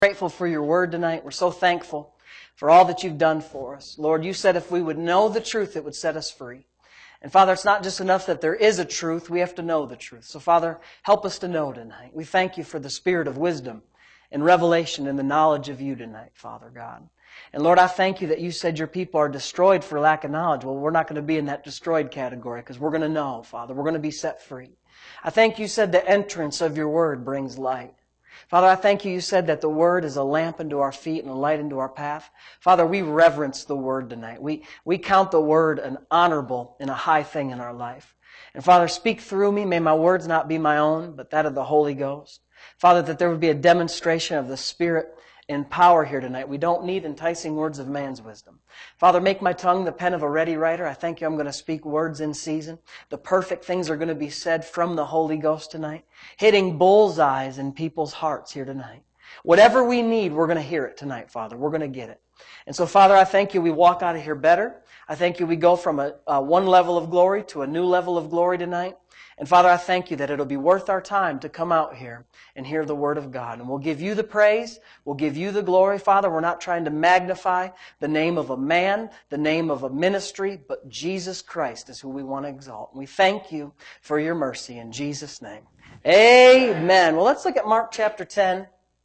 Grateful for your word tonight. We're so thankful for all that you've done for us. Lord, you said if we would know the truth, it would set us free. And Father, it's not just enough that there is a truth, we have to know the truth. So Father, help us to know tonight. We thank you for the spirit of wisdom and revelation and the knowledge of you tonight, Father God. And Lord, I thank you that you said your people are destroyed for lack of knowledge. Well, we're not going to be in that destroyed category because we're going to know, Father. We're going to be set free. I thank you said the entrance of your word brings light. Father, I thank you said that the Word is a lamp unto our feet and a light unto our path. Father, we reverence the Word tonight. We count the Word an honorable and a high thing in our life. And Father, speak through me. May my words not be my own, but that of the Holy Ghost. Father, that there would be a demonstration of the Spirit and power here tonight. We don't need enticing words of man's wisdom. Father, make my tongue the pen of a ready writer. I thank you I'm going to speak words in season. The perfect things are going to be said from the Holy Ghost tonight, hitting bullseyes in people's hearts here tonight. Whatever we need, we're going to hear it tonight, Father. We're going to get it. And so, Father, I thank you we walk out of here better. I thank you we go from one level of glory to a new level of glory tonight. And Father, I thank you that it'll be worth our time to come out here and hear the Word of God. And we'll give you the praise. We'll give you the glory, Father. We're not trying to magnify the name of a man, the name of a ministry, but Jesus Christ is who we want to exalt. And we thank you for your mercy in Jesus' name. Amen. Well, let's look at Mark chapter 10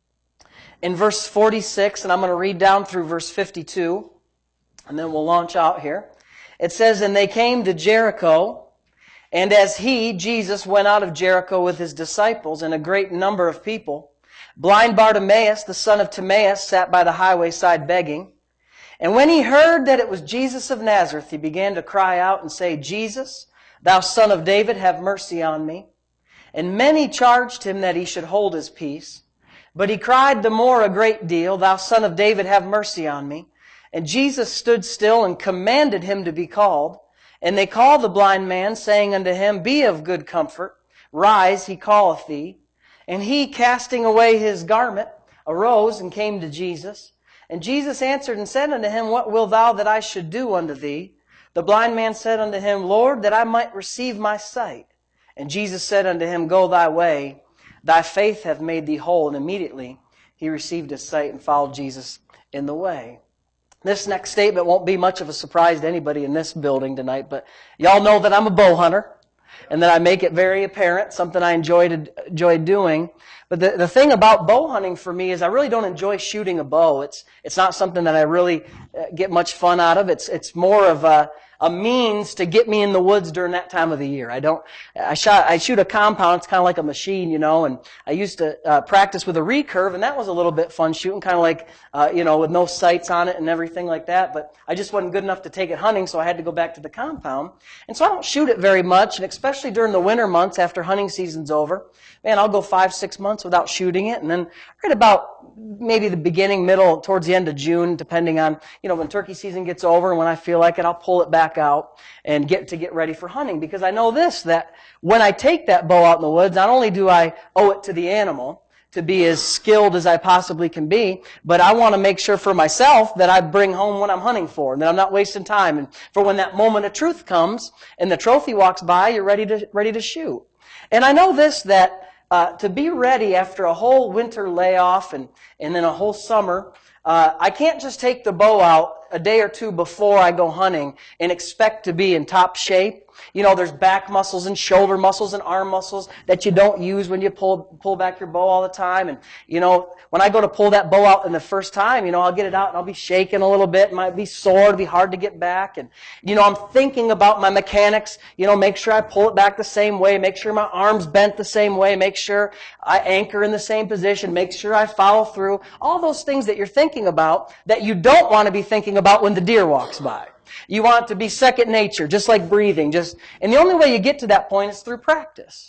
in verse 46, and I'm going to read down through verse 52, and then we'll launch out here. It says, "And they came to Jericho, and as he, Jesus, went out of Jericho with his disciples and a great number of people, blind Bartimaeus, the son of Timaeus, sat by the highway side begging. And when he heard that it was Jesus of Nazareth, he began to cry out and say, 'Jesus, thou son of David, have mercy on me.' And many charged him that he should hold his peace. But he cried the more a great deal, 'Thou son of David, have mercy on me.' And Jesus stood still and commanded him to be called. And they called the blind man, saying unto him, 'Be of good comfort, rise, he calleth thee.' And he, casting away his garment, arose and came to Jesus. And Jesus answered and said unto him, 'What wilt thou that I should do unto thee?' The blind man said unto him, 'Lord, that I might receive my sight.' And Jesus said unto him, 'Go thy way, thy faith hath made thee whole.' And immediately he received his sight and followed Jesus in the way." This next statement won't be much of a surprise to anybody in this building tonight, but y'all know that I'm a bow hunter and that I make it very apparent, something I enjoy doing. But the thing about bow hunting for me is I really don't enjoy shooting a bow. It's not something that I really get much fun out of. It's more of a means to get me in the woods during that time of the year. I shoot a compound. It's kind of like a machine, and I used to practice with a recurve, and that was a little bit fun shooting, kind of like, with no sights on it and everything like that. But I just wasn't good enough to take it hunting, so I had to go back to the compound. And so I don't shoot it very much, and especially during the winter months after hunting season's over. Man, I'll go 5-6 months without shooting it, and then right about maybe the beginning, middle, towards the end of June, depending on, when turkey season gets over and when I feel like it, I'll pull it back out and get ready for hunting. Because I know that when I take that bow out in the woods, not only do I owe it to the animal to be as skilled as I possibly can be, but I want to make sure for myself that I bring home what I'm hunting for, and that I'm not wasting time. And for when that moment of truth comes and the trophy walks by, you're ready to shoot. And I know that to be ready after a whole winter layoff and then a whole summer, I can't just take the bow out a day or two before I go hunting and expect to be in top shape. There's back muscles and shoulder muscles and arm muscles that you don't use when you pull back your bow all the time. And, when I go to pull that bow out in the first time, I'll get it out and I'll be shaking a little bit. It might be sore. It'll be hard to get back. And, I'm thinking about my mechanics, make sure I pull it back the same way, make sure my arm's bent the same way, make sure I anchor in the same position, make sure I follow through. All those things that you're thinking about that you don't want to be thinking about when the deer walks by. You want it to be second nature, just like breathing. And the only way you get to that point is through practice.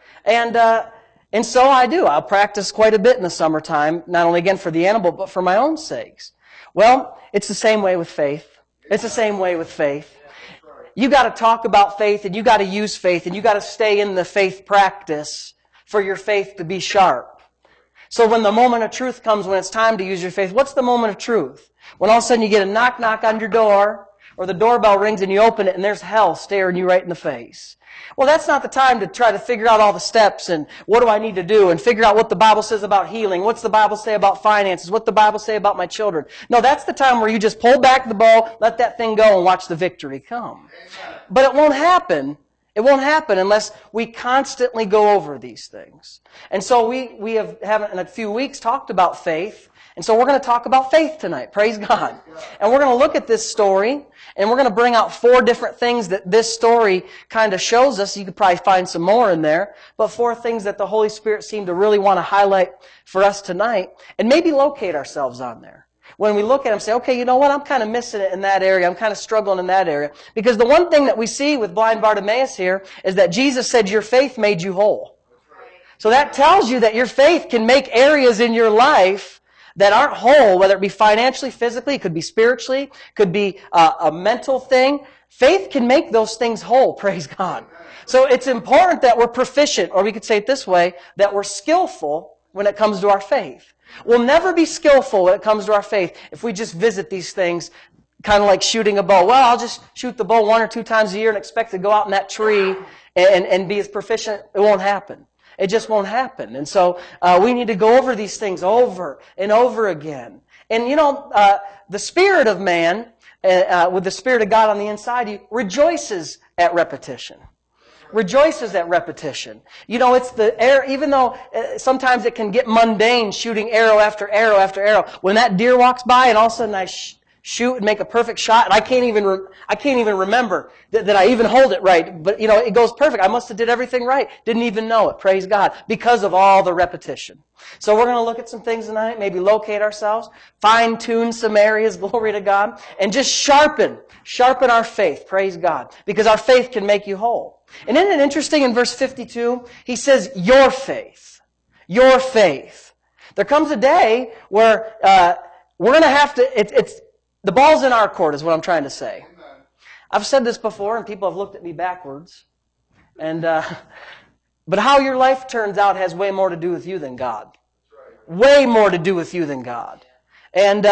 And so I do. I'll practice quite a bit in the summertime, not only again for the animal, but for my own sakes. Well, it's the same way with faith. It's the same way with faith. You got to talk about faith, and you got to use faith, and you got to stay in the faith practice for your faith to be sharp. So when the moment of truth comes, when it's time to use your faith, what's the moment of truth? When all of a sudden you get a knock on your door, Or the doorbell rings and you open it and there's hell staring you right in the face. Well, that's not the time to try to figure out all the steps and what do I need to do and figure out what the Bible says about healing. What's the Bible say about finances? What's the Bible say about my children? No, that's the time where you just pull back the bow, let that thing go, and watch the victory come. But it won't happen. It won't happen unless we constantly go over these things. And so we haven't in a few weeks talked about faith. And so we're going to talk about faith tonight. Praise God. And we're going to look at this story, and we're going to bring out 4 different things that this story kind of shows us. You could probably find some more in there, but 4 things that the Holy Spirit seemed to really want to highlight for us tonight, and maybe locate ourselves on there. When we look at them, say, okay, you know what? I'm kind of missing it in that area. I'm kind of struggling in that area. Because the one thing that we see with blind Bartimaeus here is that Jesus said, your faith made you whole. So that tells you that your faith can make areas in your life that aren't whole, whether it be financially, physically, it could be spiritually, could be a mental thing. Faith can make those things whole, praise God. So it's important that we're proficient, or we could say it this way, that we're skillful when it comes to our faith. We'll never be skillful when it comes to our faith if we just visit these things kind of like shooting a bow. Well, I'll just shoot the bow 1 or 2 times a year and expect to go out in that tree and be as proficient. It won't happen. It just won't happen. And so we need to go over these things over and over again. And you know, the spirit of man, with the Spirit of God on the inside, he rejoices at repetition. Rejoices at repetition. You know, it's the air, even though sometimes it can get mundane shooting arrow after arrow after arrow. When that deer walks by and all of a sudden I shoot and make a perfect shot, and I can't even remember that I even hold it right. But, you know, it goes perfect. I must have did everything right. Didn't even know it. Praise God. Because of all the repetition. So we're going to look at some things tonight, maybe locate ourselves, fine-tune some areas, glory to God, and just sharpen our faith. Praise God. Because our faith can make you whole. And isn't it interesting in verse 52? He says, your faith. Your faith. There comes a day where we're going to have to, the ball's in our court is what I'm trying to say. Amen. I've said this before and people have looked at me backwards. And but how your life turns out has way more to do with you than God. Right. Way more to do with you than God. And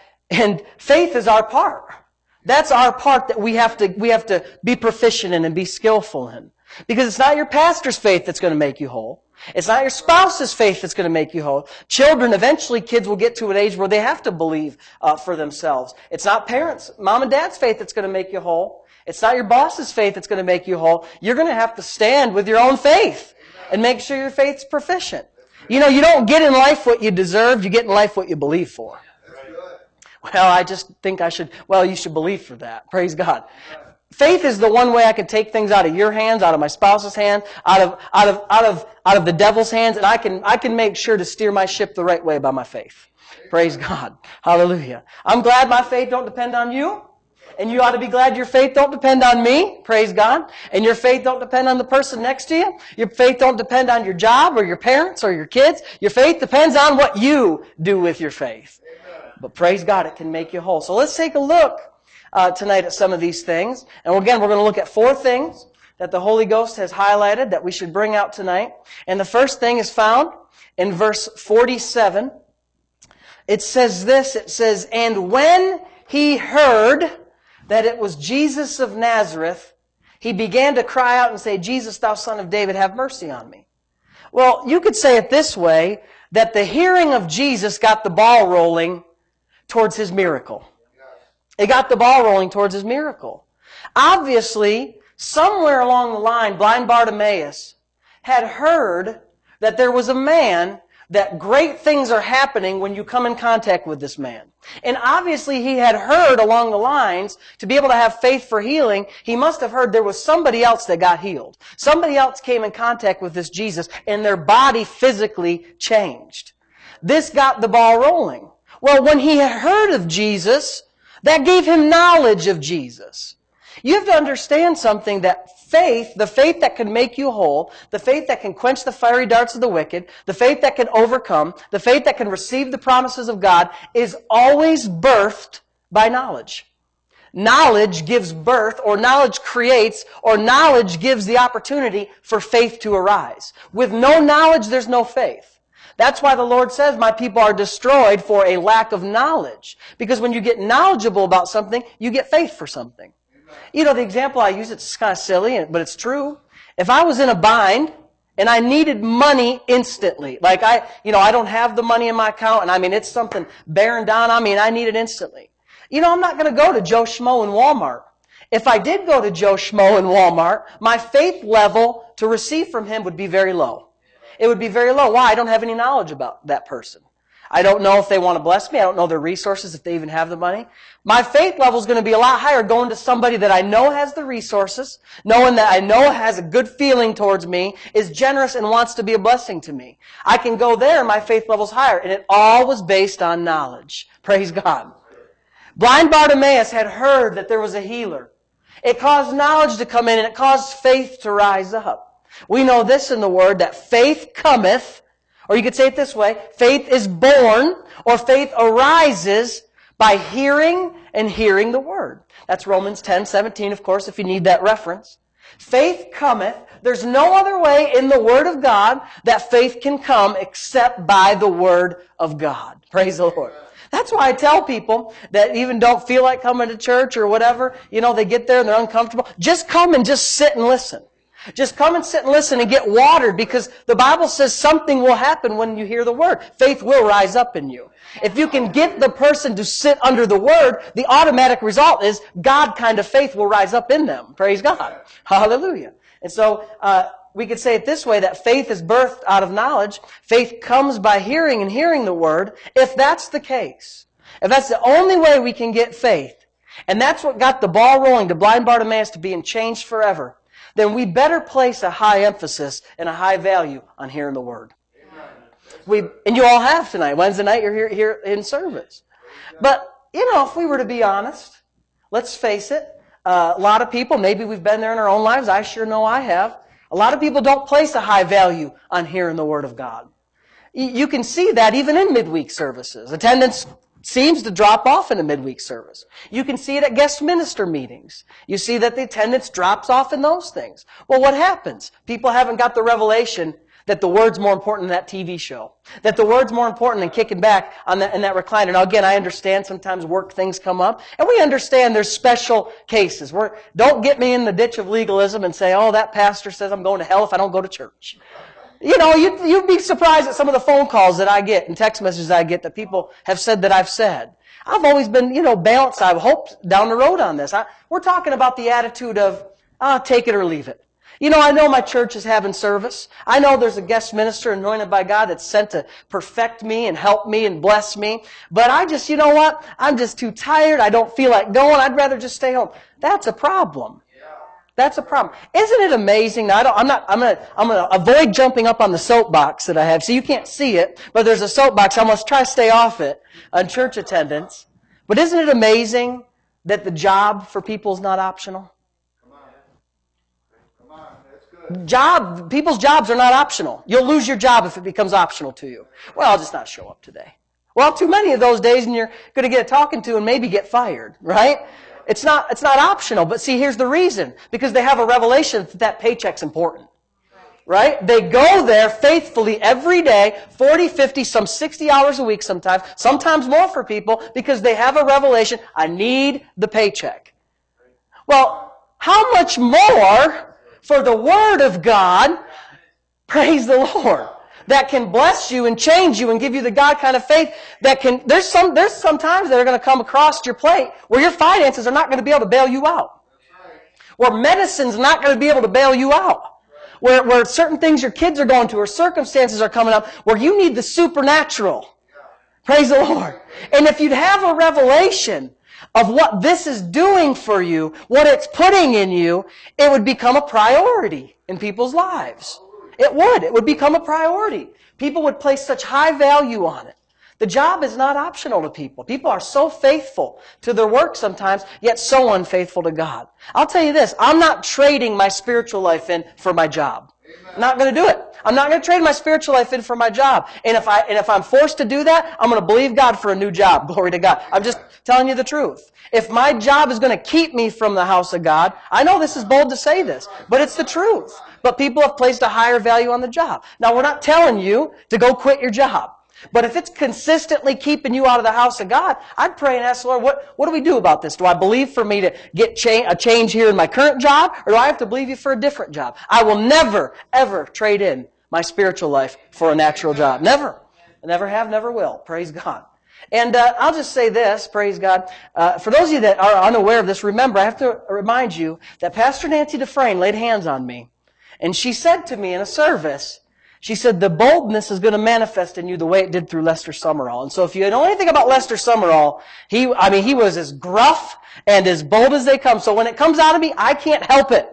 faith is our part. That's our part that we have to be proficient in and be skillful in. Because it's not your pastor's faith that's going to make you whole. It's not your spouse's faith that's going to make you whole. Children, eventually kids will get to an age where they have to believe for themselves. It's not parents, mom and dad's faith that's going to make you whole. It's not your boss's faith that's going to make you whole. You're going to have to stand with your own faith and make sure your faith's proficient. You know, you don't get in life what you deserve, you get in life what you believe for. Well, I just think you should believe for that. Praise God. Faith is the one way I can take things out of your hands, out of my spouse's hand, out of the devil's hands, and I can make sure to steer my ship the right way by my faith. Praise God. Hallelujah. I'm glad my faith don't depend on you, and you ought to be glad your faith don't depend on me. Praise God. And your faith don't depend on the person next to you. Your faith don't depend on your job or your parents or your kids. Your faith depends on what you do with your faith. But praise God, it can make you whole. So let's take a look tonight at some of these things. And again, we're going to look at 4 things that the Holy Ghost has highlighted that we should bring out tonight. And the first thing is found in verse 47. It says this, it says, and when he heard that it was Jesus of Nazareth, he began to cry out and say, Jesus, thou son of David, have mercy on me. Well, you could say it this way, that the hearing of Jesus got the ball rolling towards his miracle. It got the ball rolling towards his miracle. Obviously, somewhere along the line, blind Bartimaeus had heard that there was a man, that great things are happening when you come in contact with this man. And obviously he had heard along the lines, to be able to have faith for healing, he must have heard there was somebody else that got healed. Somebody else came in contact with this Jesus, and their body physically changed. This got the ball rolling. Well, when he had heard of Jesus, that gave him knowledge of Jesus. You have to understand something, that faith, the faith that can make you whole, the faith that can quench the fiery darts of the wicked, the faith that can overcome, the faith that can receive the promises of God, is always birthed by knowledge. Knowledge gives birth, or knowledge creates, or knowledge gives the opportunity for faith to arise. With no knowledge, there's no faith. That's why the Lord says, my people are destroyed for a lack of knowledge. Because when you get knowledgeable about something, you get faith for something. You know, the example I use, it's kind of silly, but it's true. If I was in a bind and I needed money instantly, like I don't have the money in my account, and I mean, it's something bearing down on me and I need it instantly. You know, I'm not going to go to Joe Schmo in Walmart. If I did go to Joe Schmo in Walmart, my faith level to receive from him would be very low. It would be very low. Why? I don't have any knowledge about that person. I don't know if they want to bless me. I don't know their resources, if they even have the money. My faith level is going to be a lot higher going to somebody that I know has the resources, knowing that I know has a good feeling towards me, is generous and wants to be a blessing to me. I can go there and my faith level's higher. And it all was based on knowledge. Praise God. Blind Bartimaeus had heard that there was a healer. It caused knowledge to come in and it caused faith to rise up. We know this in the Word, that faith cometh, or you could say it this way, faith is born, or faith arises by hearing and hearing the Word. That's Romans 10:17, of course, if you need that reference. Faith cometh. There's no other way in the Word of God that faith can come except by the Word of God. Praise the Lord. That's why I tell people that even don't feel like coming to church or whatever, you know, they get there and they're uncomfortable. Just come and just sit and listen. Just come and sit and listen and get watered, because the Bible says something will happen when you hear the Word. Faith will rise up in you. If you can get the person to sit under the Word, the automatic result is God kind of faith will rise up in them. Praise God. Hallelujah. And so, we could say it this way, that faith is birthed out of knowledge. Faith comes by hearing and hearing the Word. If that's the case, if that's the only way we can get faith, and that's what got the ball rolling to blind Bartimaeus to being changed forever, then we better place a high emphasis and a high value on hearing the Word. And you all have tonight. Wednesday night you're here in service. But, you know, if we were to be honest, let's face it, a lot of people, maybe we've been there in our own lives, I sure know I have, a lot of people don't place a high value on hearing the Word of God. You can see that even in midweek services. Attendance seems to drop off in a midweek service. You can see it at guest minister meetings. You see that the attendance drops off in those things. Well, what happens? People haven't got the revelation that the Word's more important than that TV show. That the Word's more important than kicking back in that recliner. Now again, I understand sometimes work things come up, and we understand there's special cases. Don't get me in the ditch of legalism and say, oh, that pastor says I'm going to hell if I don't go to church. You know, you'd be surprised at some of the phone calls that I get and text messages I get that people have said that I've said. I've always been, balanced. I've hoped down the road on this. We're talking about the attitude of, take it or leave it. I know my church is having service. I know there's a guest minister anointed by God that's sent to perfect me and help me and bless me. But I just, what? I'm just too tired. I don't feel like going. I'd rather just stay home. That's a problem. That's a problem. Isn't it amazing? Now, I'm gonna avoid jumping up on the soapbox that I have. So you can't see it, but there's a soapbox. I must try to stay off it on church attendance. But isn't it amazing that the job for people is not optional? People's jobs are not optional. You'll lose your job if it becomes optional to you. Well, I'll just not show up today. Well, too many of those days and you're going to get a talking to and maybe get fired, right? It's not optional. But see, here's the reason. Because they have a revelation that paycheck's important. Right? They go there faithfully every day, 40, 50, some 60 hours a week sometimes more for people, because they have a revelation, I need the paycheck. Well, how much more for the Word of God, praise the Lord, that can bless you and change you and give you the God kind of faith that can, there's some times that are going to come across your plate where your finances are not going to be able to bail you out. Where medicine's not going to be able to bail you out. Where certain things your kids are going to or circumstances are coming up where you need the supernatural. Praise the Lord. And if you'd have a revelation of what this is doing for you, what it's putting in you, it would become a priority in people's lives. It would. It would become a priority. People would place such high value on it. The job is not optional to people. People are so faithful to their work sometimes, yet so unfaithful to God. I'll tell you this, I'm not trading my spiritual life in for my job. I'm not going to do it. I'm not going to trade my spiritual life in for my job. And if I'm forced to do that, I'm going to believe God for a new job. Glory to God. I'm just telling you the truth. If my job is going to keep me from the house of God, I know this is bold to say this, but it's the truth. but people have placed a higher value on the job. Now, we're not telling you to go quit your job. But if it's consistently keeping you out of the house of God, I'd pray and ask the Lord, what do we do about this? Do I believe for me to get a change here in my current job, or do I have to believe you for a different job? I will never, ever trade in my spiritual life for a natural job. Never. I never have, never will. Praise God. And I'll just say this, praise God. For those of you that are unaware of this, remember, I have to remind you that Pastor Nancy Dufresne laid hands on me. And she said to me in a service, she said, the boldness is going to manifest in you the way it did through Lester Summerall. And so if you know anything about Lester Summerall, he was as gruff and as bold as they come. So when it comes out of me, I can't help it.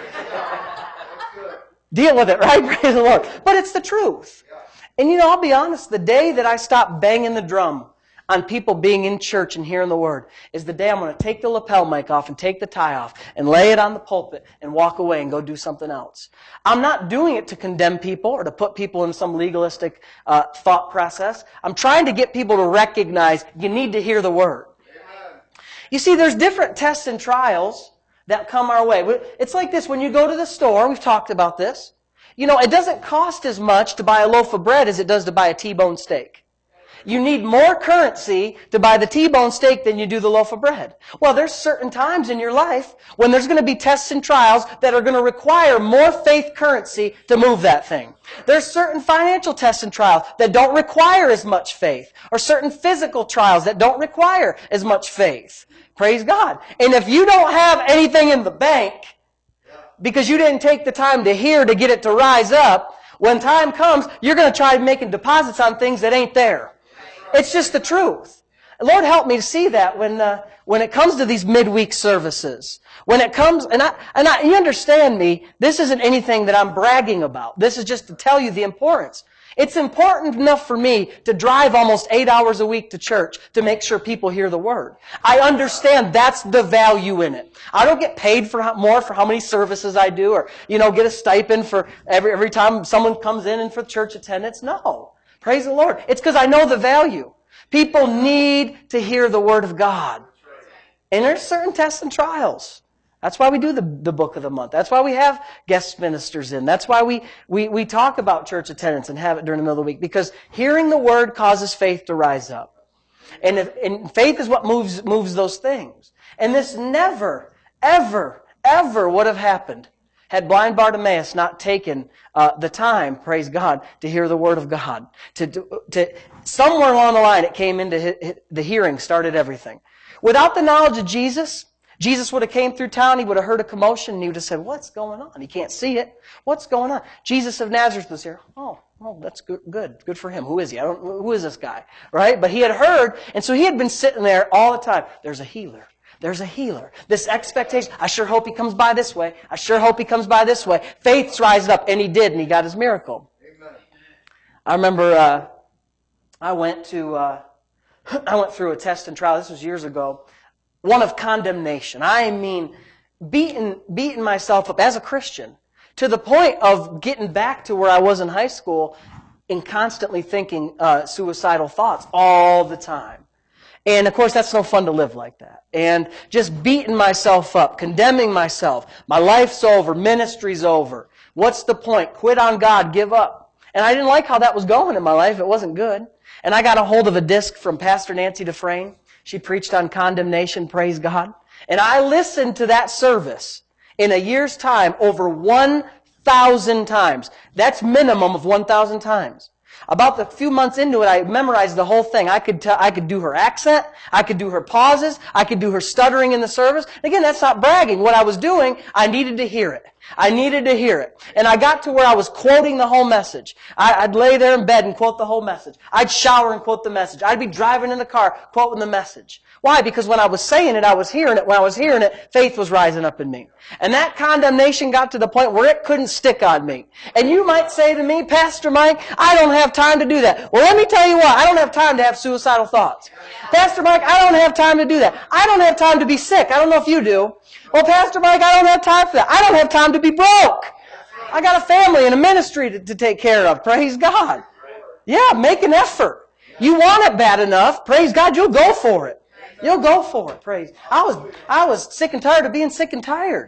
Deal with it, right? Praise the Lord. But it's the truth. And I'll be honest, the day that I stop banging the drum on people being in church and hearing the Word is the day I'm going to take the lapel mic off and take the tie off and lay it on the pulpit and walk away and go do something else. I'm not doing it to condemn people or to put people in some legalistic thought process. I'm trying to get people to recognize you need to hear the Word. Amen. You see, there's different tests and trials that come our way. It's like this. When you go to the store, we've talked about this. It doesn't cost as much to buy a loaf of bread as it does to buy a T-bone steak. You need more currency to buy the T-bone steak than you do the loaf of bread. Well, there's certain times in your life when there's going to be tests and trials that are going to require more faith currency to move that thing. There's certain financial tests and trials that don't require as much faith, or certain physical trials that don't require as much faith. Praise God. And if you don't have anything in the bank because you didn't take the time to hear to get it to rise up, when time comes, you're going to try making deposits on things that ain't there. It's just the truth. Lord, help me to see that when it comes to these midweek services. When it comes, you understand me, this isn't anything that I'm bragging about. This is just to tell you the importance. It's important enough for me to drive almost 8 hours a week to church to make sure people hear the Word. I understand that's the value in it. I don't get paid more for how many services I do, or, get a stipend for every time someone comes in and for church attendance. No. Praise the Lord. It's because I know the value. People need to hear the Word of God. And there's certain tests and trials. That's why we do the book of the month. That's why we have guest ministers in. That's why we talk about church attendance and have it during the middle of the week. Because hearing the Word causes faith to rise up. And faith is what moves those things. And this never, ever, ever would have happened had blind Bartimaeus not taken the time, praise God, to hear the Word of God. Somewhere along the line, it came into the hearing, started everything. Without the knowledge of Jesus would have came through town, he would have heard a commotion, and he would have said, what's going on? He can't see it. What's going on? Jesus of Nazareth was here. Oh, that's good for him. Who is he? Who is this guy? Right? But he had heard, and so he had been sitting there all the time. There's a healer. There's a healer. This expectation, I sure hope he comes by this way. I sure hope he comes by this way. Faith's rising up, and he did, and he got his miracle. Amen. I remember I went through a test and trial. This was years ago. One of condemnation. I mean, beating myself up as a Christian to the point of getting back to where I was in high school and constantly thinking suicidal thoughts all the time. And of course, that's no fun to live like that. And just beating myself up, condemning myself. My life's over. Ministry's over. What's the point? Quit on God. Give up. And I didn't like how that was going in my life. It wasn't good. And I got a hold of a disc from Pastor Nancy Dufresne. She preached on condemnation, praise God. And I listened to that service in a year's time over 1,000 times. That's minimum of 1,000 times. About a few months into it, I memorized the whole thing. I could do her accent. I could do her pauses. I could do her stuttering in the service. And again, that's not bragging. What I was doing, I needed to hear it. I needed to hear it. And I got to where I was quoting the whole message. I'd lay there in bed and quote the whole message. I'd shower and quote the message. I'd be driving in the car quoting the message. Why? Because when I was saying it, I was hearing it. When I was hearing it, faith was rising up in me. And that condemnation got to the point where it couldn't stick on me. And you might say to me, Pastor Mike, I don't have time to do that. Well, let me tell you what. I don't have time to have suicidal thoughts. Pastor Mike, I don't have time to do that. I don't have time to be sick. I don't know if you do. Well, Pastor Mike, I don't have time for that. I don't have time to be broke. I got a family and a ministry to take care of. Praise God. Yeah, make an effort. You want it bad enough. Praise God, you'll go for it. You'll go for it. Praise. I was sick and tired of being sick and tired.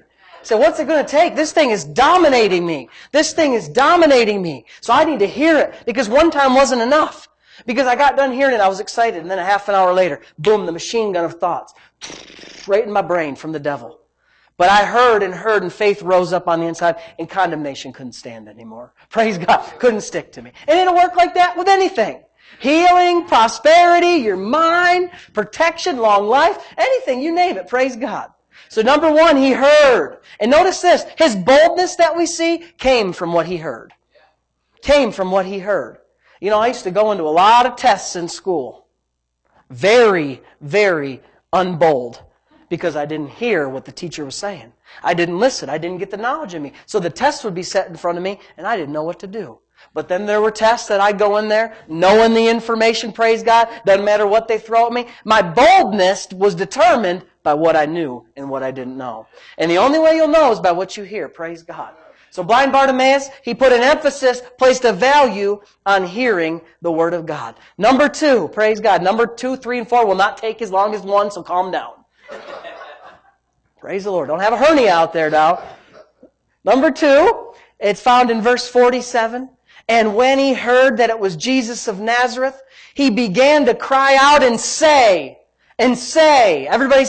So what's it going to take? This thing is dominating me. This thing is dominating me. So I need to hear it, because one time wasn't enough. Because I got done hearing it, I was excited, and then a half an hour later, boom, the machine gun of thoughts. Right in my brain from the devil. But I heard, and faith rose up on the inside, and condemnation couldn't stand anymore. Praise God. Couldn't stick to me. And it'll work like that with anything. Healing, prosperity, your mind, protection, long life, anything, you name it. Praise God. So number one, he heard. And notice this, his boldness that we see came from what he heard. Came from what he heard. You know, I used to go into a lot of tests in school. Very, very unbold. Because I didn't hear what the teacher was saying. I didn't listen. I didn't get the knowledge in me. So the test would be set in front of me, and I didn't know what to do. But then there were tests that I'd go in there, knowing the information, praise God, doesn't matter what they throw at me. My boldness was determined by what I knew and what I didn't know. And the only way you'll know is by what you hear, praise God. So blind Bartimaeus, he put an emphasis, placed a value on hearing the Word of God. Number two, praise God. Number 2, 3, and 4 will not take as long as 1, so calm down. Praise the Lord. Don't have a hernia out there now. Number 2, it's found in verse 47. And when he heard that it was Jesus of Nazareth, he began to cry out and say. Everybody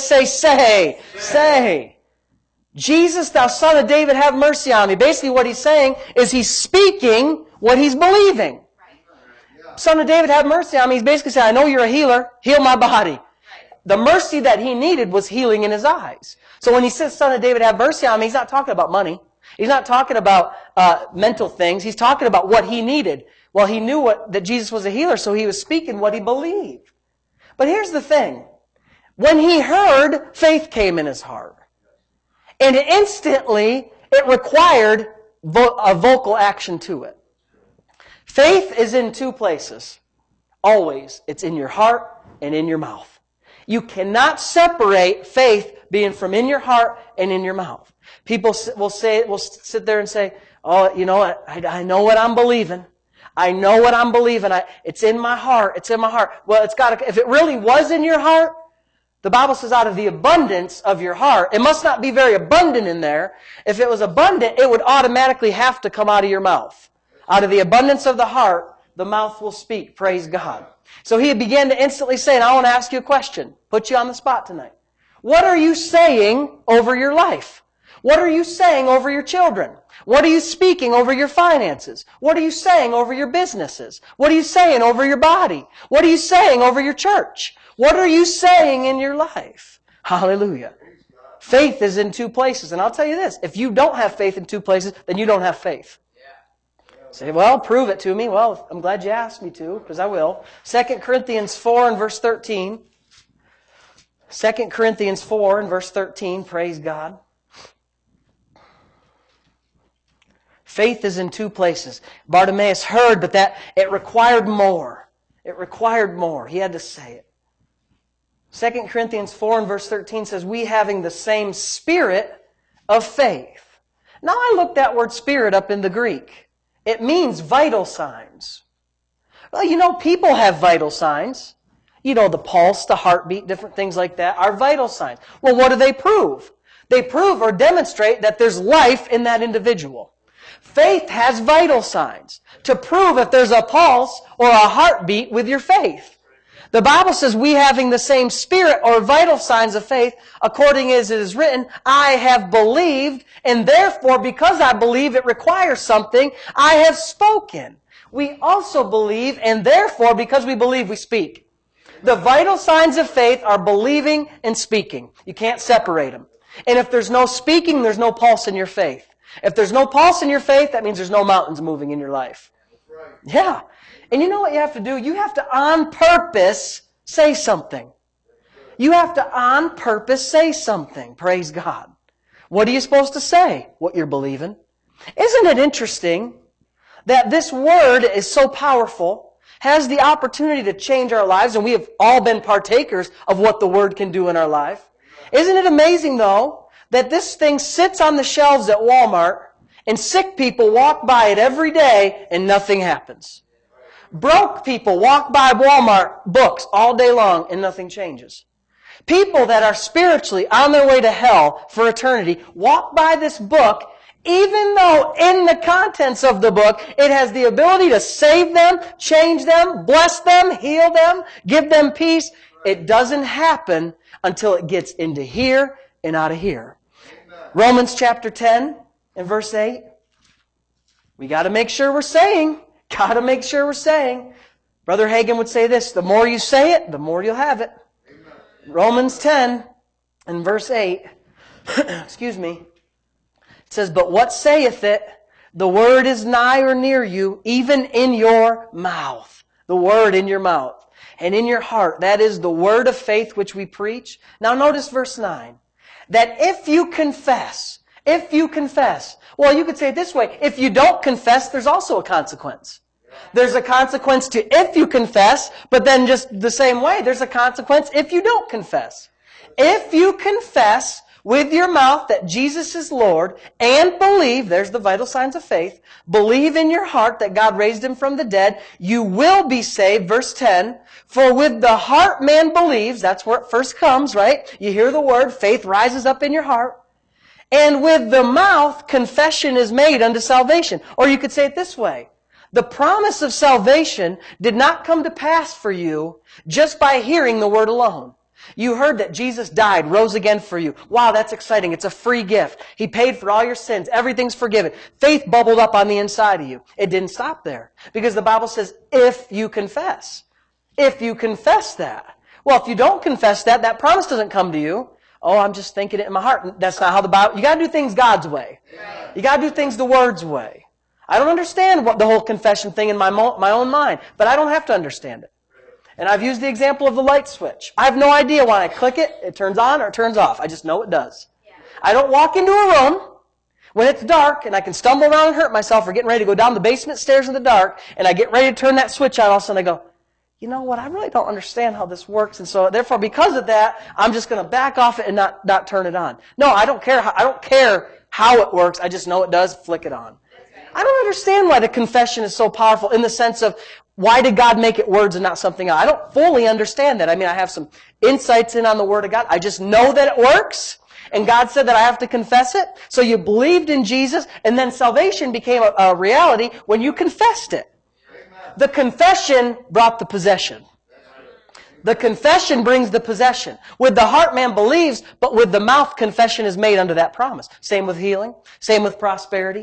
say. Jesus, thou son of David, have mercy on me. Basically what he's saying is he's speaking what he's believing. Son of David, have mercy on me. He's basically saying, I know you're a healer. Heal my body. The mercy that he needed was healing in his eyes. So when he says, Son of David, have mercy on me, he's not talking about money. He's not talking about mental things. He's talking about what he needed. Well, he knew that Jesus was a healer, so he was speaking what he believed. But here's the thing. When he heard, faith came in his heart. And instantly, it required a vocal action to it. Faith is in 2 places. Always. It's in your heart and in your mouth. You cannot separate faith being from in your heart and in your mouth. People will sit there and say, oh, you know, I know what I'm believing. I know what I'm believing. It's in my heart. It's in my heart. Well, if it really was in your heart, the Bible says out of the abundance of your heart, it must not be very abundant in there. If it was abundant, it would automatically have to come out of your mouth. Out of the abundance of the heart, the mouth will speak. Praise God. So he began to instantly say, and I want to ask you a question. Put you on the spot tonight. What are you saying over your life? What are you saying over your children? What are you speaking over your finances? What are you saying over your businesses? What are you saying over your body? What are you saying over your church? What are you saying in your life? Hallelujah. Faith is in 2 places. And I'll tell you this, if you don't have faith in 2 places, then you don't have faith. Say, well, prove it to me. Well, I'm glad you asked me to, because I will. 2 Corinthians 4 and verse 13. 2 Corinthians 4 and verse 13, praise God. Faith is in 2 places. Bartimaeus heard, but that it required more. It required more. He had to say it. 2 Corinthians 4 and verse 13 says, we having the same spirit of faith. Now I looked that word spirit up in the Greek. It means vital signs. Well, you know, people have vital signs. You know, the pulse, the heartbeat, different things like that are vital signs. Well, what do they prove? They prove or demonstrate that there's life in that individual. Faith has vital signs to prove if there's a pulse or a heartbeat with your faith. The Bible says we having the same spirit or vital signs of faith, according as it is written, I have believed, and therefore because I believe it requires something, I have spoken. We also believe, and therefore because we believe we speak. The vital signs of faith are believing and speaking. You can't separate them. And if there's no speaking, there's no pulse in your faith. If there's no pulse in your faith, that means there's no mountains moving in your life. Yeah. And you know what you have to do? You have to on purpose say something. You have to on purpose say something. Praise God. What are you supposed to say? What you're believing. Isn't it interesting that this word is so powerful, has the opportunity to change our lives, and we have all been partakers of what the word can do in our life? Isn't it amazing, though, that this thing sits on the shelves at Walmart and sick people walk by it every day and nothing happens? Broke people walk by Walmart books all day long and nothing changes. People that are spiritually on their way to hell for eternity walk by this book, even though in the contents of the book, it has the ability to save them, change them, bless them, heal them, give them peace. It doesn't happen until it gets into here and out of here. Romans chapter 10 and verse 8. We got to make sure we're saying. Got to make sure we're saying. Brother Hagin would say this, the more you say it, the more you'll have it. Amen. Romans 10 and verse 8. Excuse me. It says, but what saith it? The word is nigh or near you, even in your mouth. The word in your mouth and in your heart. That is the word of faith which we preach. Now notice verse 9. That if you confess, well, you could say it this way, if you don't confess, there's also a consequence. There's a consequence to if you confess, but then just the same way, there's a consequence if you don't confess. If you confess with your mouth that Jesus is Lord and believe, there's the vital signs of faith, believe in your heart that God raised Him from the dead, you will be saved. Verse 10, for with the heart man believes, that's where it first comes, right? You hear the word, faith rises up in your heart. And with the mouth, confession is made unto salvation. Or you could say it this way. The promise of salvation did not come to pass for you just by hearing the word alone. You heard that Jesus died, rose again for you. Wow, that's exciting. It's a free gift. He paid for all your sins. Everything's forgiven. Faith bubbled up on the inside of you. It didn't stop there. Because the Bible says, if you confess. If you confess that. Well, if you don't confess that, that promise doesn't come to you. Oh, I'm just thinking it in my heart. That's not how the Bible... You got to do things God's way. You got to do things the Word's way. I don't understand what the whole confession thing in my own mind, but I don't have to understand it. And I've used the example of the light switch. I have no idea when I click it, it turns on or it turns off. I just know it does. I don't walk into a room when it's dark and I can stumble around and hurt myself or getting ready to go down the basement stairs in the dark and I get ready to turn that switch on, all of a sudden I go, you know what, I really don't understand how this works, and so therefore because of that, I'm just going to back off it and not turn it on. No, I don't care how it works, I just know it does, flick it on. I don't understand why the confession is so powerful in the sense of why did God make it words and not something else? I don't fully understand that. I mean, I have some insights in on the Word of God. I just know that it works, and God said that I have to confess it. So you believed in Jesus, and then salvation became a reality when you confessed it. The confession brought the possession. The confession brings the possession. With the heart man believes, but with the mouth confession is made unto that promise. Same with healing. Same with prosperity.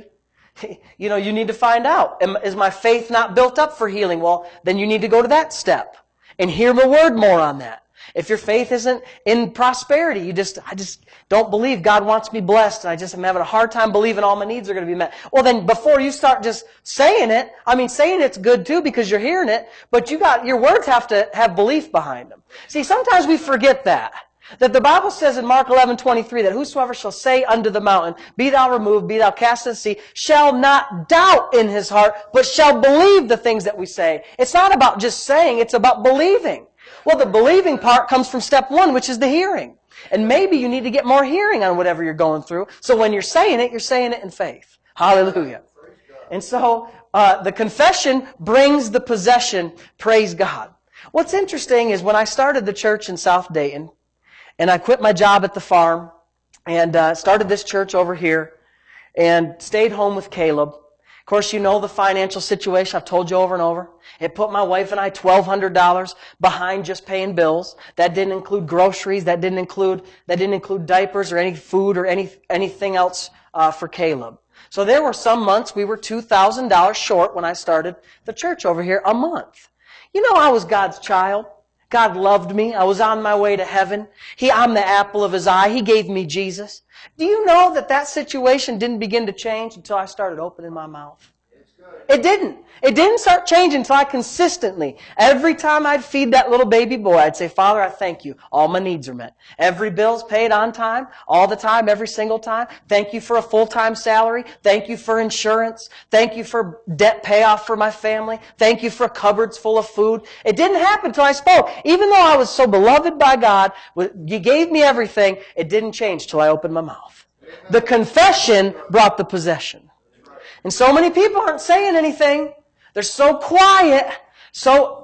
You know, you need to find out, is my faith not built up for healing? Well, then you need to go to that step and hear the Word more on that. If your faith isn't in prosperity, I just don't believe God wants me blessed, and I'm having a hard time believing all my needs are going to be met. Well, then before you start just saying it, saying it's good too because you're hearing it, but your words have to have belief behind them. See, sometimes we forget that the Bible says in Mark 11:23 that whosoever shall say unto the mountain, be thou removed, be thou cast into the sea, shall not doubt in his heart, but shall believe the things that we say. It's not about just saying, it's about believing. Well, the believing part comes from step one, which is the hearing. And maybe you need to get more hearing on whatever you're going through. So when you're saying it in faith. Hallelujah. And so the confession brings the possession. Praise God. What's interesting is when I started the church in South Dayton, and I quit my job at the farm, and started this church over here, and stayed home with Caleb. Of course, you know the financial situation. I've told you over and over. It put my wife and I $1,200 behind just paying bills. That didn't include groceries. That didn't include diapers or any food or anything else for Caleb. So there were some months we were $2,000 short when I started the church over here a month. You know, I was God's child. God loved me. I was on my way to heaven. I'm the apple of His eye. He gave me Jesus. Do you know that situation didn't begin to change until I started opening my mouth? It didn't. It didn't start changing until I consistently, every time I'd feed that little baby boy, I'd say, Father, I thank you. All my needs are met. Every bill's paid on time, all the time, every single time. Thank you for a full-time salary. Thank you for insurance. Thank you for debt payoff for my family. Thank you for cupboards full of food. It didn't happen until I spoke. Even though I was so beloved by God, you gave me everything, it didn't change till I opened my mouth. The confession brought the possession. And so many people aren't saying anything. They're so quiet. So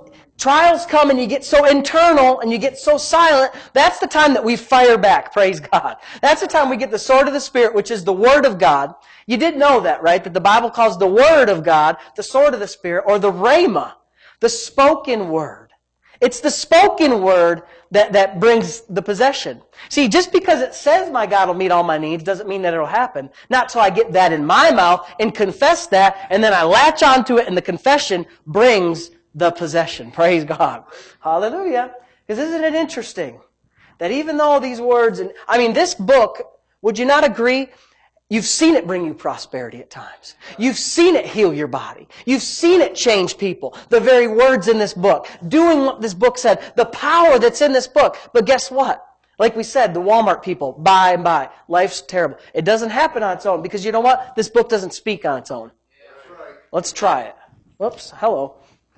trials come and you get so internal and you get so silent, that's the time that we fire back, praise God. That's the time we get the sword of the Spirit, which is the Word of God. You did know that, right? That the Bible calls the Word of God the sword of the Spirit, or the rhema, the spoken word. It's the spoken word that brings the possession. See, just because it says my God will meet all my needs doesn't mean that it'll happen. Not till I get that in my mouth and confess that, and then I latch onto it and the confession brings the possession. Praise God. Hallelujah. Because isn't it interesting that even though these words, this book, would you not agree? You've seen it bring you prosperity at times. You've seen it heal your body. You've seen it change people. The very words in this book, doing what this book said, the power that's in this book. But guess what? Like we said, the Walmart people, buy and buy. Life's terrible. It doesn't happen on its own because you know what? This book doesn't speak on its own. Let's try it. Whoops, hello.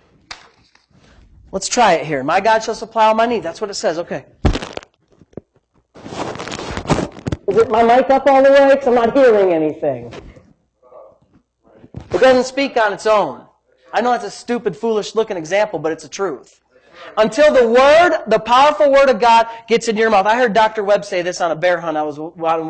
Let's try it here. My God shall supply all my needs. That's what it says. Okay. Is it my mic up all the way? Because I'm not hearing anything. It doesn't speak on its own. I know it's a stupid, foolish-looking example, but it's a truth. Until the Word, the powerful Word of God gets in your mouth. I heard Dr. Webb say this on a bear hunt I was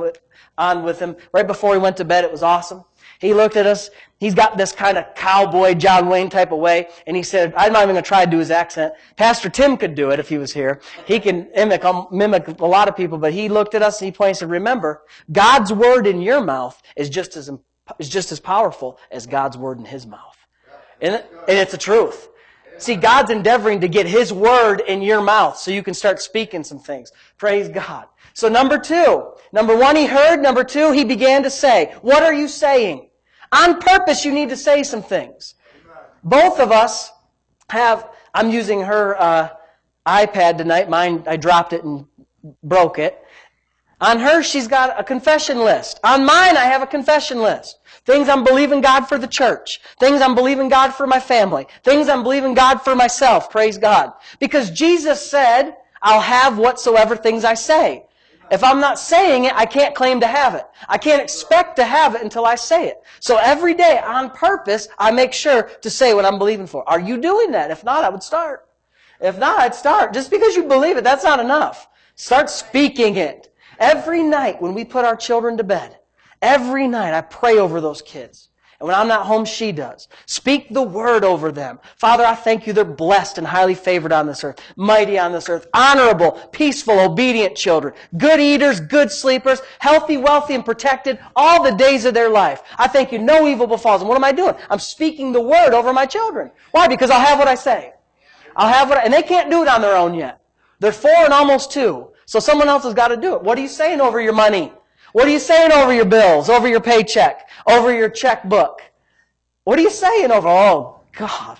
on with him right before he went to bed. It was awesome. He looked at us. He's got this kind of cowboy, John Wayne type of way. And he said, I'm not even going to try to do his accent. Pastor Tim could do it if he was here. He can mimic a lot of people. But he looked at us and he pointed and said, remember, God's word in your mouth is just as powerful as God's word in His mouth. And it's the truth. See, God's endeavoring to get His word in your mouth so you can start speaking some things. Praise God. So number one, he heard. Number two, he began to say. What are you saying? On purpose, you need to say some things. Both of us have, I'm using her iPad tonight. Mine, I dropped it and broke it. On her, she's got a confession list. On mine, I have a confession list. Things I'm believing God for the church. Things I'm believing God for my family. Things I'm believing God for myself. Praise God. Because Jesus said, I'll have whatsoever things I say. If I'm not saying it, I can't claim to have it. I can't expect to have it until I say it. So every day, on purpose, I make sure to say what I'm believing for. Are you doing that? If not, I would start. If not, I'd start. Just because you believe it, that's not enough. Start speaking it. Every night when we put our children to bed, every night I pray over those kids. And when I'm not home, she does. Speak the word over them. Father, I thank you they're blessed and highly favored on this earth, mighty on this earth, honorable, peaceful, obedient children, good eaters, good sleepers, healthy, wealthy, and protected all the days of their life. I thank you no evil befalls them. What am I doing? I'm speaking the word over my children. Why? Because I'll have what I say. And they can't do it on their own yet. They're 4 and almost 2. So someone else has got to do it. What are you saying over your money? What are you saying over your bills, over your paycheck, over your checkbook? What are you saying over? Oh, God.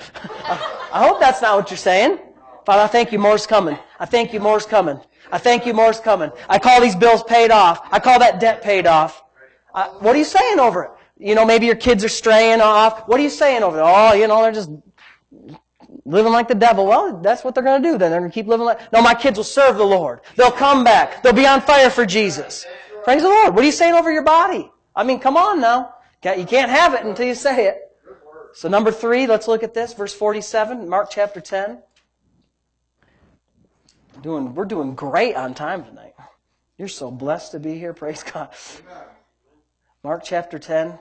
I hope that's not what you're saying. Father, I thank you more's coming. I thank you more's coming. I thank you more's coming. I call these bills paid off. I call that debt paid off. What are you saying over it? You know, maybe your kids are straying off. What are you saying over it? Oh, you know, they're just living like the devil. Well, that's what they're going to do then. They're going to keep living like... No, my kids will serve the Lord. They'll come back. They'll be on fire for Jesus. Praise the Lord. What are you saying over your body? I mean, come on now. You can't have it until you say it. So number 3, let's look at this. Verse 47, Mark chapter 10. We're doing great on time tonight. You're so blessed to be here. Praise God. Mark chapter 10.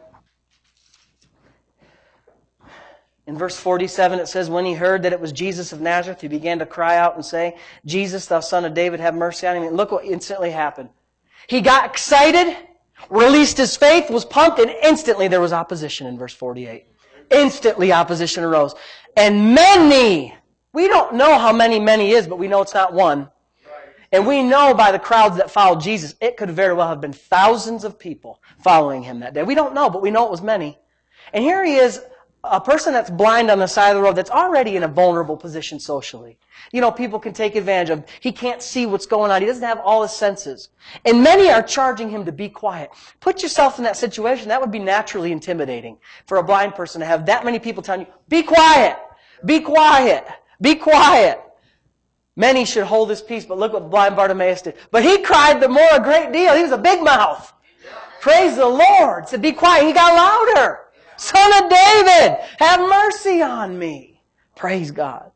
In verse 47 it says, when he heard that it was Jesus of Nazareth, he began to cry out and say, Jesus, thou son of David, have mercy on me. And look what instantly happened. He got excited, released his faith, was pumped, and instantly there was opposition in verse 48. Instantly opposition arose. And many, we don't know how many is, but we know it's not one. And we know by the crowds that followed Jesus, it could very well have been thousands of people following him that day. We don't know, but we know it was many. And here he is, a person that's blind on the side of the road that's already in a vulnerable position socially. You know, people can take advantage of. He can't see what's going on. He doesn't have all his senses. And many are charging him to be quiet. Put yourself in that situation. That would be naturally intimidating for a blind person to have that many people telling you, be quiet, be quiet, be quiet. Many should hold his peace, but look what blind Bartimaeus did. But he cried the more a great deal. He was a big mouth. Praise the Lord. Said, be quiet. He got louder. Son of David, have mercy on me. Praise God.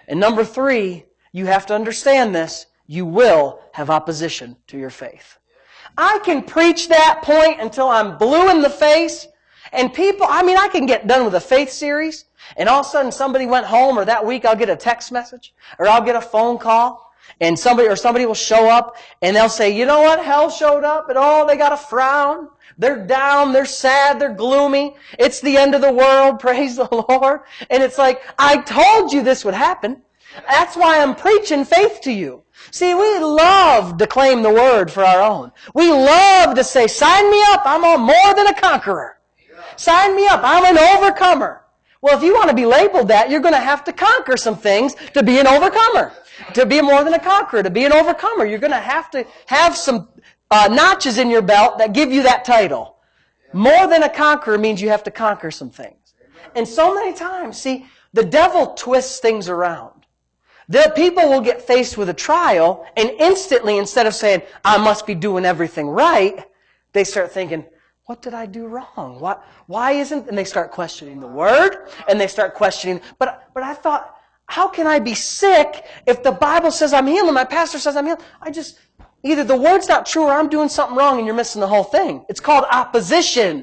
And number 3, you have to understand this, you will have opposition to your faith. I can preach that point until I'm blue in the face, and people, I can get done with a faith series, and all of a sudden somebody went home, or that week I'll get a text message, or I'll get a phone call, and somebody will show up, and they'll say, you know what, hell showed up, and they got a frown. They're down, they're sad, they're gloomy. It's the end of the world, praise the Lord. And it's like, I told you this would happen. That's why I'm preaching faith to you. See, we love to claim the word for our own. We love to say, sign me up, I'm more than a conqueror. Sign me up, I'm an overcomer. Well, if you want to be labeled that, you're going to have to conquer some things to be an overcomer. To be more than a conqueror, to be an overcomer, you're going to have some notches in your belt that give you that title. More than a conqueror means you have to conquer some things. And so many times, see, the devil twists things around. The people will get faced with a trial, and instantly, instead of saying, I must be doing everything right, they start thinking, what did I do wrong? Why isn't, and they start questioning the word, and they start questioning, but I thought, how can I be sick if the Bible says I'm healed and my pastor says I'm healed? Either the word's not true or I'm doing something wrong and you're missing the whole thing. It's called opposition.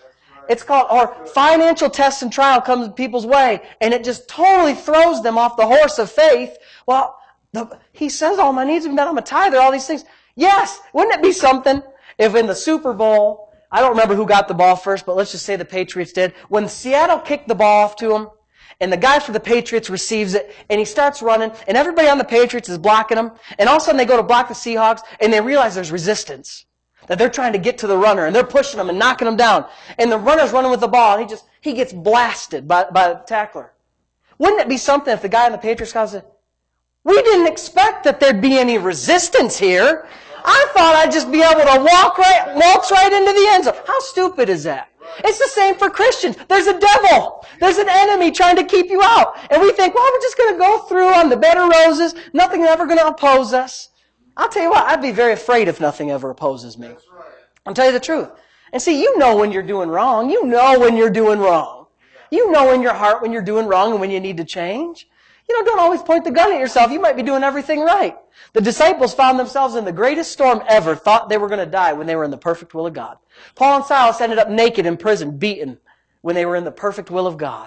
Or financial test and trial comes people's way and it just totally throws them off the horse of faith. Well, he says all my needs have been met. I'm a tither, all these things. Yes, wouldn't it be something if in the Super Bowl, I don't remember who got the ball first, but let's just say the Patriots did. When Seattle kicked the ball off to him, and the guy for the Patriots receives it, and he starts running, and everybody on the Patriots is blocking him, and all of a sudden they go to block the Seahawks, and they realize there's resistance. That they're trying to get to the runner, and they're pushing him and knocking him down. And the runner's running with the ball, and he gets blasted by the tackler. Wouldn't it be something if the guy on the Patriots said, we didn't expect that there'd be any resistance here. I thought I'd just be able to waltz right into the end zone. How stupid is that? It's the same for Christians. There's a devil. There's an enemy trying to keep you out. And we think, well, we're just going to go through on the bed of roses. Nothing's ever going to oppose us. I'll tell you what, I'd be very afraid if nothing ever opposes me. I'll tell you the truth. And see, you know when you're doing wrong. You know when you're doing wrong. You know in your heart when you're doing wrong and when you need to change. Don't always point the gun at yourself. You might be doing everything right. The disciples found themselves in the greatest storm ever, thought they were going to die when they were in the perfect will of God. Paul and Silas ended up naked in prison, beaten, when they were in the perfect will of God.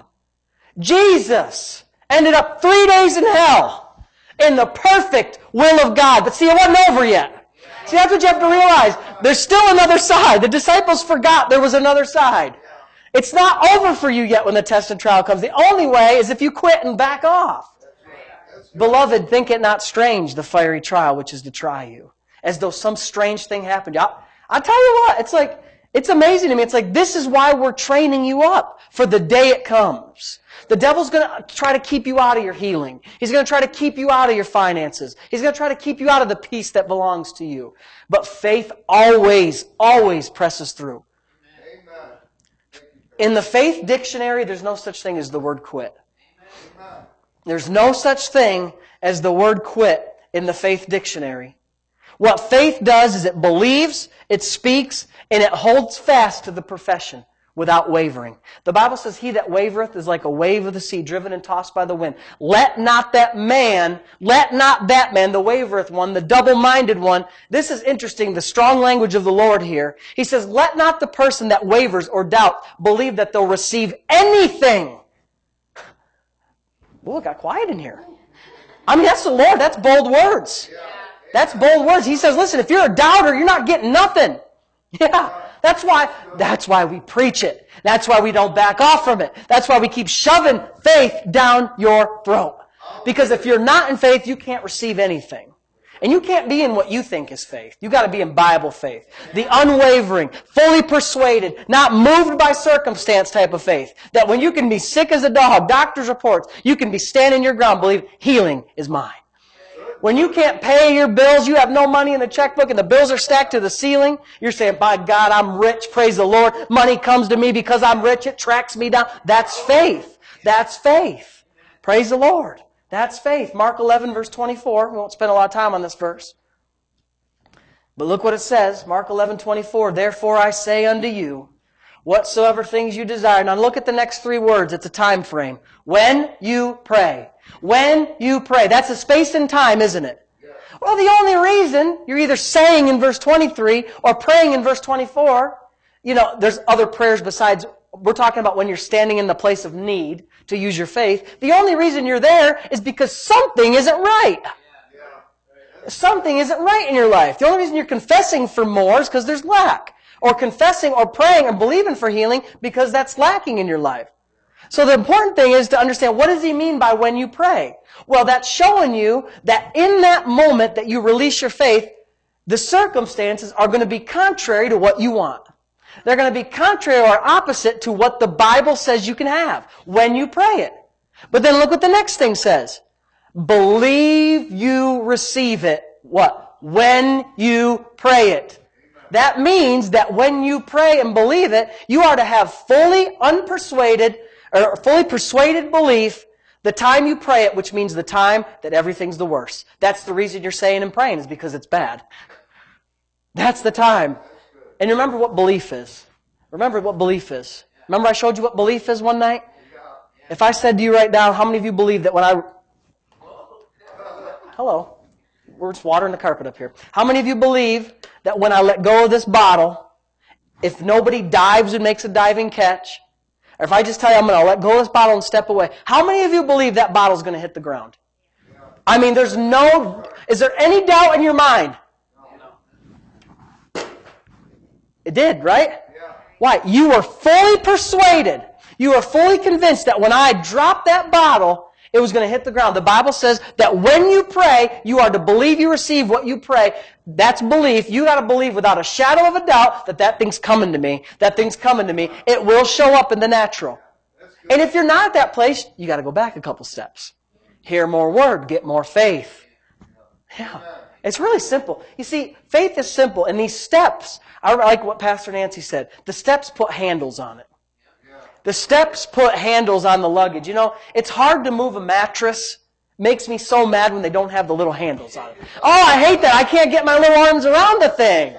Jesus ended up 3 days in hell in the perfect will of God. But see, it wasn't over yet. See, that's what you have to realize. There's still another side. The disciples forgot there was another side. It's not over for you yet when the test and trial comes. The only way is if you quit and back off. Beloved, think it not strange, the fiery trial which is to try you. As though some strange thing happened. I'll tell you what, it's amazing to me. It's like this is why we're training you up for the day it comes. The devil's going to try to keep you out of your healing. He's going to try to keep you out of your finances. He's going to try to keep you out of the peace that belongs to you. But faith always, always presses through. In the faith dictionary, there's no such thing as the word quit. There's no such thing as the word quit in the faith dictionary. What faith does is it believes, it speaks, and it holds fast to the profession without wavering. The Bible says, he that wavereth is like a wave of the sea, driven and tossed by the wind. Let not that man, the wavereth one, the double-minded one. This is interesting, the strong language of the Lord here. He says, let not the person that wavers or doubt believe that they'll receive anything. Well, it got quiet in here. That's the Lord. That's bold words. That's bold words. He says, listen, if you're a doubter, you're not getting nothing. Yeah. That's why we preach it. That's why we don't back off from it. That's why we keep shoving faith down your throat. Because if you're not in faith, you can't receive anything. And you can't be in what you think is faith. You've got to be in Bible faith. The unwavering, fully persuaded, not moved by circumstance type of faith. That when you can be sick as a dog, doctor's reports, you can be standing your ground, believe healing is mine. When you can't pay your bills, you have no money in the checkbook and the bills are stacked to the ceiling, you're saying, by God, I'm rich, praise the Lord. Money comes to me because I'm rich, it tracks me down. That's faith. That's faith. Praise the Lord. That's faith. Mark 11, verse 24. We won't spend a lot of time on this verse. But look what it says. Mark 11, 24. Therefore I say unto you, whatsoever things you desire. Now look at the next 3 words. It's a time frame. When you pray. When you pray. That's a space and time, isn't it? Well, the only reason you're either saying in verse 23 or praying in verse 24, there's other prayers besides, we're talking about when you're standing in the place of need to use your faith. The only reason you're there is because something isn't right. Something isn't right in your life. The only reason you're confessing for more is because there's lack. Or confessing or praying or believing for healing because that's lacking in your life. So the important thing is to understand, what does he mean by when you pray? Well, that's showing you that in that moment that you release your faith, the circumstances are going to be contrary to what you want. They're going to be contrary or opposite to what the Bible says you can have when you pray it. But then look what the next thing says. Believe you receive it. What? When you pray it. That means that when you pray and believe it, you are to have fully persuaded belief the time you pray it, which means the time that everything's the worst. That's the reason you're saying and praying, is because it's bad. That's the time. And remember what belief is. Remember what belief is. Remember I showed you what belief is one night? If I said to you right now, how many of you believe that when I... Hello. We're just watering the carpet up here. How many of you believe that when I let go of this bottle, if nobody dives and makes a diving catch, or if I just tell you I'm going to let go of this bottle and step away, how many of you believe that bottle's going to hit the ground? I mean, is there any doubt in your mind? It did, right? Why? You were fully persuaded. You were fully convinced that when I dropped that bottle, it was going to hit the ground. The Bible says that when you pray, you are to believe you receive what you pray. That's belief. You got to believe without a shadow of a doubt that thing's coming to me. That thing's coming to me. It will show up in the natural. And if you're not at that place, you got to go back a couple steps. Hear more word, get more faith. Yeah. It's really simple. You see, faith is simple. And these steps, I like what Pastor Nancy said, the steps put handles on it. The steps put handles on the luggage. It's hard to move a mattress. Makes me so mad when they don't have the little handles on it. Oh, I hate that. I can't get my little arms around the thing.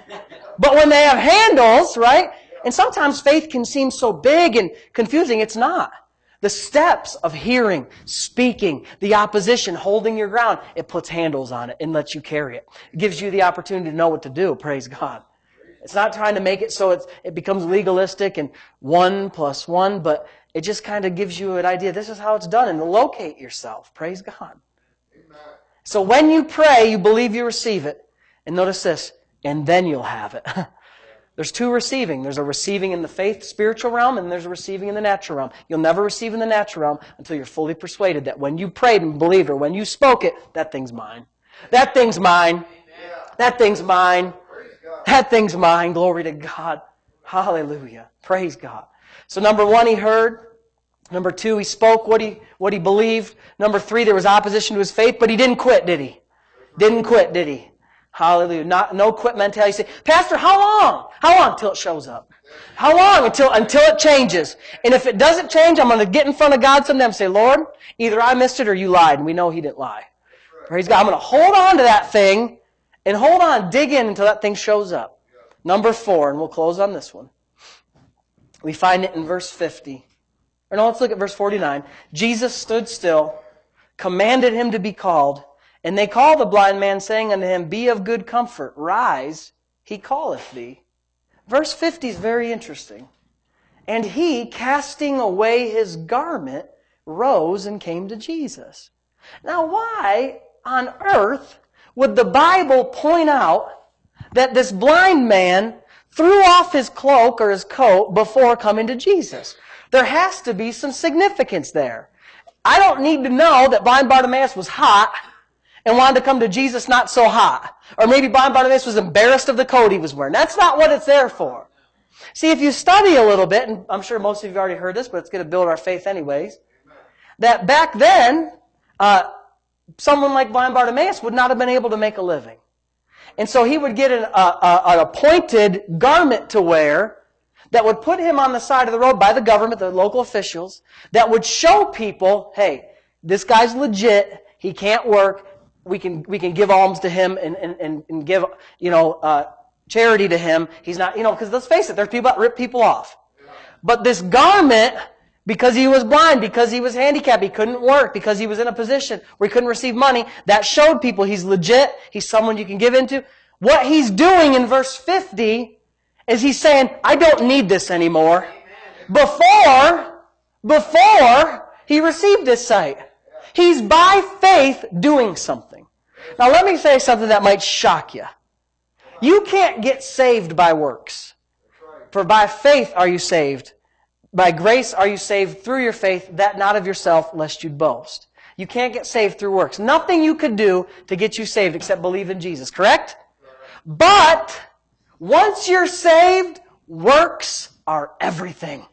But when they have handles, right? And sometimes faith can seem so big and confusing. It's not. The steps of hearing, speaking, the opposition, holding your ground, it puts handles on it and lets you carry it. It gives you the opportunity to know what to do. Praise God. It's not trying to make it so it becomes legalistic and 1 + 1, but it just kind of gives you an idea. This is how it's done, and to locate yourself. Praise God. Amen. So when you pray, you believe you receive it. And notice this, and then you'll have it. There's two receiving. There's a receiving in the faith spiritual realm, and there's a receiving in the natural realm. You'll never receive in the natural realm until you're fully persuaded that when you prayed and believed, or when you spoke it, that thing's mine. That thing's mine. That thing's mine. That thing's mine. Glory to God. Hallelujah. Praise God. So number 1, he heard. Number 2, he spoke what he believed. Number 3, there was opposition to his faith, but he didn't quit, did he? Didn't quit, did he? Hallelujah. No quit mentality. You say, Pastor, how long? How long till it shows up? How long until it changes? And if it doesn't change, I'm going to get in front of God someday and say, Lord, either I missed it or you lied. And we know he didn't lie. Praise God. I'm going to hold on to that thing and hold on, dig in until that thing shows up. Number 4, and we'll close on this one. We find it in verse 50. Or no, let's look at verse 49. Jesus stood still, commanded him to be called, and they called the blind man, saying unto him, Be of good comfort, rise, he calleth thee. Verse 50 is very interesting. And he, casting away his garment, rose and came to Jesus. Now why on earth would the Bible point out that this blind man threw off his cloak or his coat before coming to Jesus? There has to be some significance there. I don't need to know that blind Bartimaeus was hot and wanted to come to Jesus not so hot. Or maybe blind Bartimaeus was embarrassed of the coat he was wearing. That's not what it's there for. See, if you study a little bit, and I'm sure most of you have already heard this, but it's going to build our faith anyways, that back then, someone like blind Bartimaeus would not have been able to make a living. And so he would get an appointed garment to wear that would put him on the side of the road by the government, the local officials, that would show people, hey, this guy's legit, he can't work, we can give alms to him and give, charity to him. He's not, because let's face it, there's people that rip people off. But this garment because he was blind, because he was handicapped, he couldn't work, because he was in a position where he couldn't receive money. That showed people he's legit, he's someone you can give into. What he's doing in verse 50 is he's saying, I don't need this anymore. Before he received this sight. He's by faith doing something. Now let me say something that might shock you. You can't get saved by works. For by faith are you saved. By grace are you saved through your faith, that not of yourself, lest you boast. You can't get saved through works. Nothing you could do to get you saved except believe in Jesus, correct? But once you're saved, works are everything.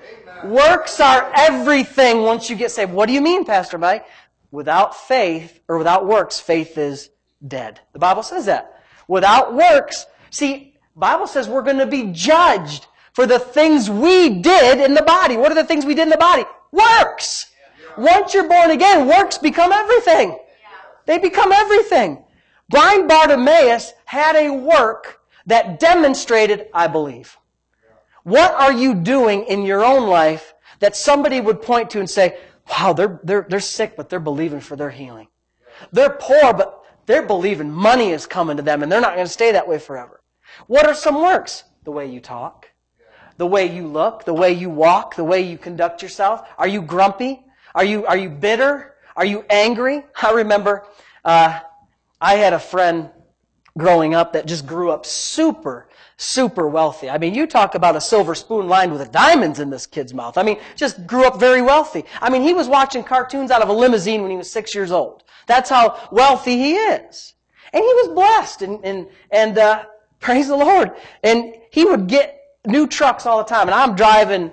Works are everything once you get saved. What do you mean, Pastor Mike? Without faith, or without works, faith is dead. The Bible says that. Without works, see, the Bible says we're going to be judged for the things we did in the body. What are the things we did in the body? Works! Once you're born again, works become everything. They become everything. Blind Bartimaeus had a work that demonstrated, I believe. What are you doing in your own life that somebody would point to and say, wow, they're sick, but they're believing for their healing. They're poor, but they're believing money is coming to them, and they're not going to stay that way forever. What are some works? The way you talk, the way you look, the way you walk, the way you conduct yourself. Are you grumpy? Are you bitter? Are you angry? I remember I had a friend growing up that just grew up super wealthy. I mean, you talk about a silver spoon lined with diamonds in this kid's mouth. I mean, just grew up very wealthy. I mean, he was watching cartoons out of a limousine when he was 6 years old. That's how wealthy he is. And he was blessed, and praise the Lord. And he would get new trucks all the time. And I'm driving,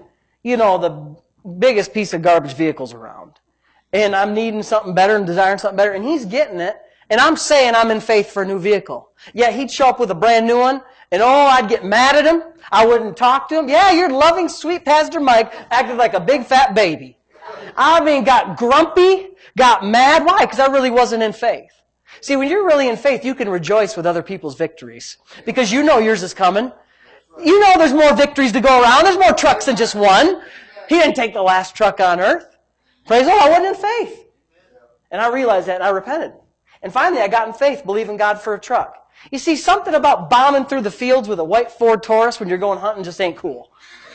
the biggest piece of garbage vehicles around. And I'm needing something better and desiring something better. And he's getting it. And I'm saying I'm in faith for a new vehicle. Yet he'd show up with a brand new one. And I'd get mad at him. I wouldn't talk to him. Yeah, you're loving, sweet Pastor Mike, acted like a big fat baby. I mean, got grumpy, got mad. Why? Because I really wasn't in faith. See, when you're really in faith, you can rejoice with other people's victories. Because you know yours is coming. You know there's more victories to go around. There's more trucks than just one. He didn't take the last truck on earth. Praise the Lord, I wasn't in faith. And I realized that, and I repented. And finally, I got in faith, believing God for a truck. You see, something about bombing through the fields with a white Ford Taurus when you're going hunting just ain't cool.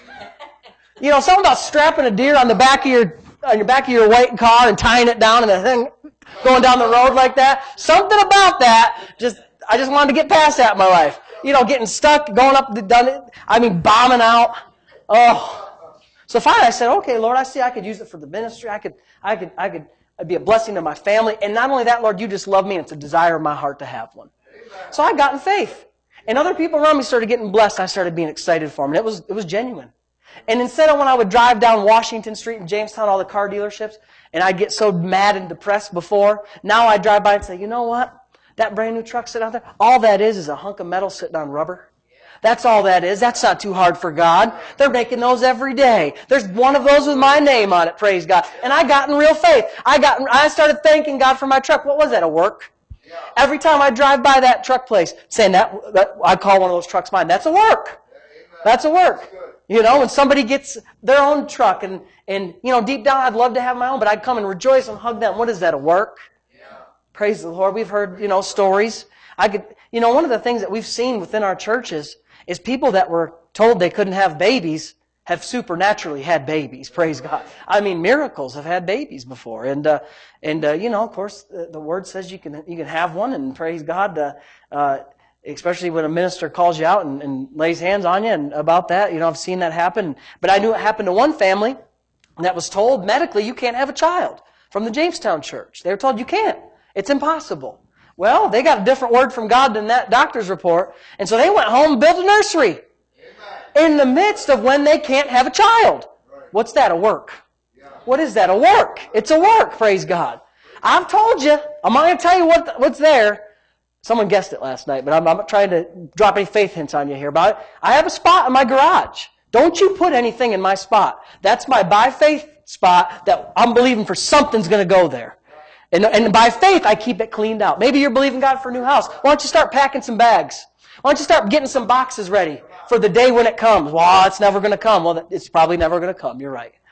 Something about strapping a deer on the back of your white car and tying it down and the thing going down the road like that. Something about that, I just wanted to get past that in my life. Getting stuck, going up bombing out. Oh. So finally I said, okay, Lord, I see I could use it for the ministry. I could be a blessing to my family. And not only that, Lord, you just love me, and it's a desire of my heart to have one. So I got in faith. And other people around me started getting blessed. I started being excited for them. And it was genuine. And instead of when I would drive down Washington Street in Jamestown, all the car dealerships, and I'd get so mad and depressed before, now I drive by and say, you know what? That brand new truck sitting out there, all that is a hunk of metal sitting on rubber. That's all that is. That's not too hard for God. They're making those every day. There's one of those with my name on it, praise God. And I got in real faith. I started thanking God for my truck. What was that, a work? Every time I drive by that truck place, saying that I call one of those trucks mine. That's a work. That's a work. When somebody gets their own truck and deep down I'd love to have my own, but I'd come and rejoice and hug them. What is that, a work? Praise the Lord. We've heard, stories. One of the things that we've seen within our churches is people that were told they couldn't have babies have supernaturally had babies. Praise God. I mean, miracles have had babies before. And of course, the Word says you can have one, and praise God, especially when a minister calls you out and lays hands on you and about that. I've seen that happen. But I knew it happened to one family that was told medically you can't have a child from the Jamestown church. They were told you can't. It's impossible. Well, they got a different word from God than that doctor's report. And so they went home and built a nursery. In the midst of when they can't have a child. What's that, a work? What is that, a work? It's a work, praise God. I've told you. I'm not going to tell you what's there. Someone guessed it last night, but I'm not trying to drop any faith hints on you here about it. I have a spot in my garage. Don't you put anything in my spot. That's my by faith spot that I'm believing for something's going to go there. And by faith, I keep it cleaned out. Maybe you're believing God for a new house. Why don't you start packing some bags? Why don't you start getting some boxes ready for the day when it comes? Well, it's never going to come. Well, it's probably never going to come. You're right.